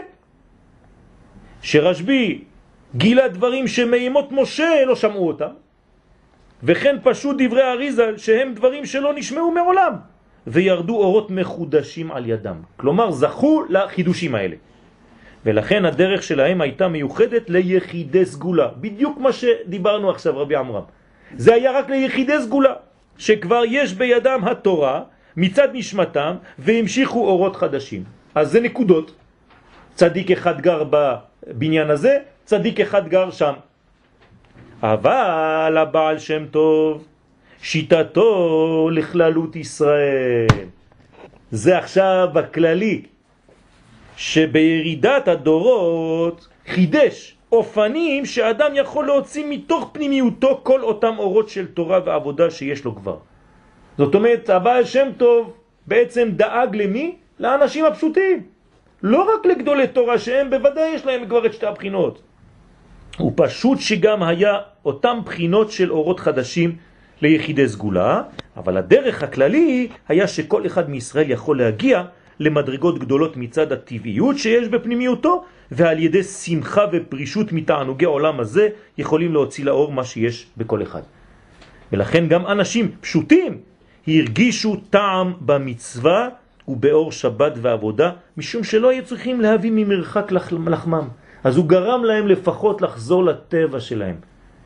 שרשב"י גילה דברים שמאימות משה לא שמעו אותם, וכן פשוט דברי אריזל שהם דברים שלא נשמעו מעולם, וירדו אורות מחודשים על ידם. כלומר, זכו לחידושים האלה. ולכן הדרך שלהם הייתה מיוחדת ליחידי סגולה. בדיוק מה שדיברנו עכשיו רבי עמרם. זה היה רק ליחידי סגולה, שכבר יש בידם התורה מצד נשמתם, והמשיכו אורות חדשים. אז זה נקודות. צדיק אחד גר בבניין הזה, צדיק אחד גר שם. אבל הבעל שם טוב, שיטתו לכללות ישראל. זה עכשיו בכללי, שבירידת הדורות חידש אופנים שאדם יכול להוציא מתוך פנימיותו כל אותם אורות של תורה ועבודה שיש לו כבר. זאת אומרת, הבעל שם טוב בעצם דאג למי? לאנשים הפשוטים. לא רק לגדולי תורה שהם בוודאי יש להם כבר את שתי הבחינות. הוא פשוט שגם היה אותם בחינות של אורות חדשים ליחידי סגולה, אבל הדרך הכללי היה שכל אחד מישראל יכול להגיע למדרגות גדולות מצד הטבעיות שיש בפנימיותו, ועל ידי שמחה ופרישות מתענוגי העולם הזה יכולים להוציא לאור מה שיש בכל אחד. ולכן גם אנשים פשוטים הרגישו טעם במצווה ובאור שבת ועבודה, משום שלא היו צריכים להביא ממרחק לחמם. אז הוא גרם להם לפחות לחזור לטבע שלהם.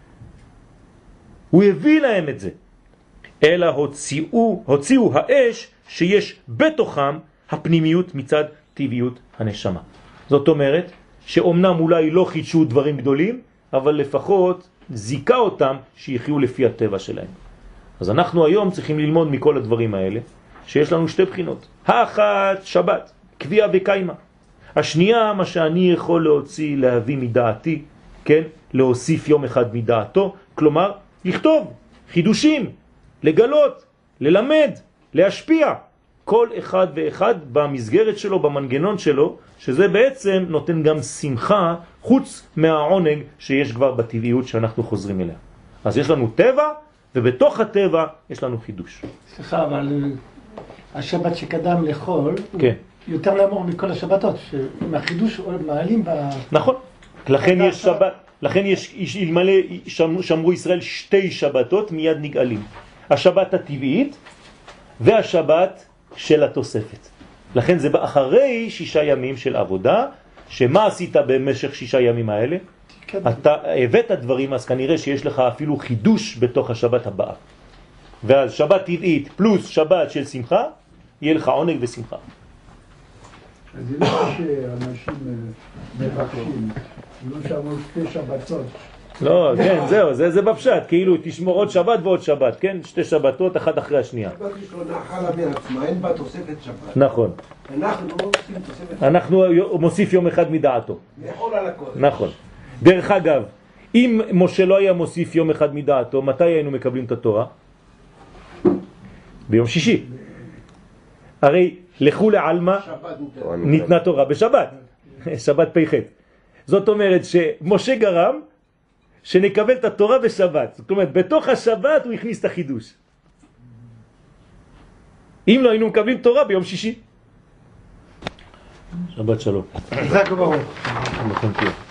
הוא הביא להם את זה. אלא הוציאו, הוציאו האש שיש בתוכם הפנימיות מצד טבעיות הנשמה. זאת אומרת שאומנם אולי לא חידשו דברים גדולים, אבל לפחות זיקה אותם שיחיו לפי הטבע שלהם. אז אנחנו היום צריכים ללמוד מכל הדברים האלה, שיש לנו שתי בחינות. האחת שבת, קביעה וקיימה. השנייה, מה שאני יכול להוציא, להביא מדעתי, כן? להוסיף יום אחד מדעתו, כלומר, לכתוב חידושים, לגלות, ללמד, להשפיע. כל אחד ואחד במסגרת שלו, במנגנון שלו, שזה בעצם נותן גם שמחה, חוץ מהעונג שיש כבר בטבעיות שאנחנו חוזרים אליה. אז יש לנו טבע, ובתוך הטבע יש לנו חידוש. סליחה, אבל השבת שקדם לחול, כן. הוא יותר לאמור מכל השבתות, שמהחידוש מעלים ב... נכון. לכן יש שבת, לכן יש, אלמלא שמרו ישראל שתי שבתות מיד נגאלים. השבת הטבעית והשבת של התוספת. לכן זה אחרי שישה ימים של עבודה, שמה עשית במשך שישה ימים האלה? אתה הבאת דברים, אז כנראה שיש לך אפילו חידוש בתוך השבת הבאה. ואז שבת טבעית פלוס שבת של שמחה, יהיה לך עונג ושמחה. אז זה לא שאנשים מבקשים, לא שאמרו שתי שבתות. לא, כן, זהו, זה, זה בפשט, כאילו תשמור עוד שבת ועוד שבת, כן? שתי שבתות, אחת אחרי השנייה. שבת יש לו נחלה מעצמה, אין בה תוספת שבת. נכון. אנחנו לא עושים תוספת. אנחנו מוסיף יום אחד מדעתו. לאכול על הכל. נכון. דרך אגב, אם משה לא היה מוסיף יום אחד מדעתו, מתי היינו מקבלים את התורה? ביום שישי. הרי לכו לעלמה ניתנה תורה בשבת. שבת פ"ח. זאת אומרת שמשה גרם שנקבל את התורה בשבת. זאת אומרת, בתוך השבת הוא הכניס את החידוש. אם לא היינו מקבלים תורה ביום שישי. שבת שלום. חזק וברוך. נכון, כן.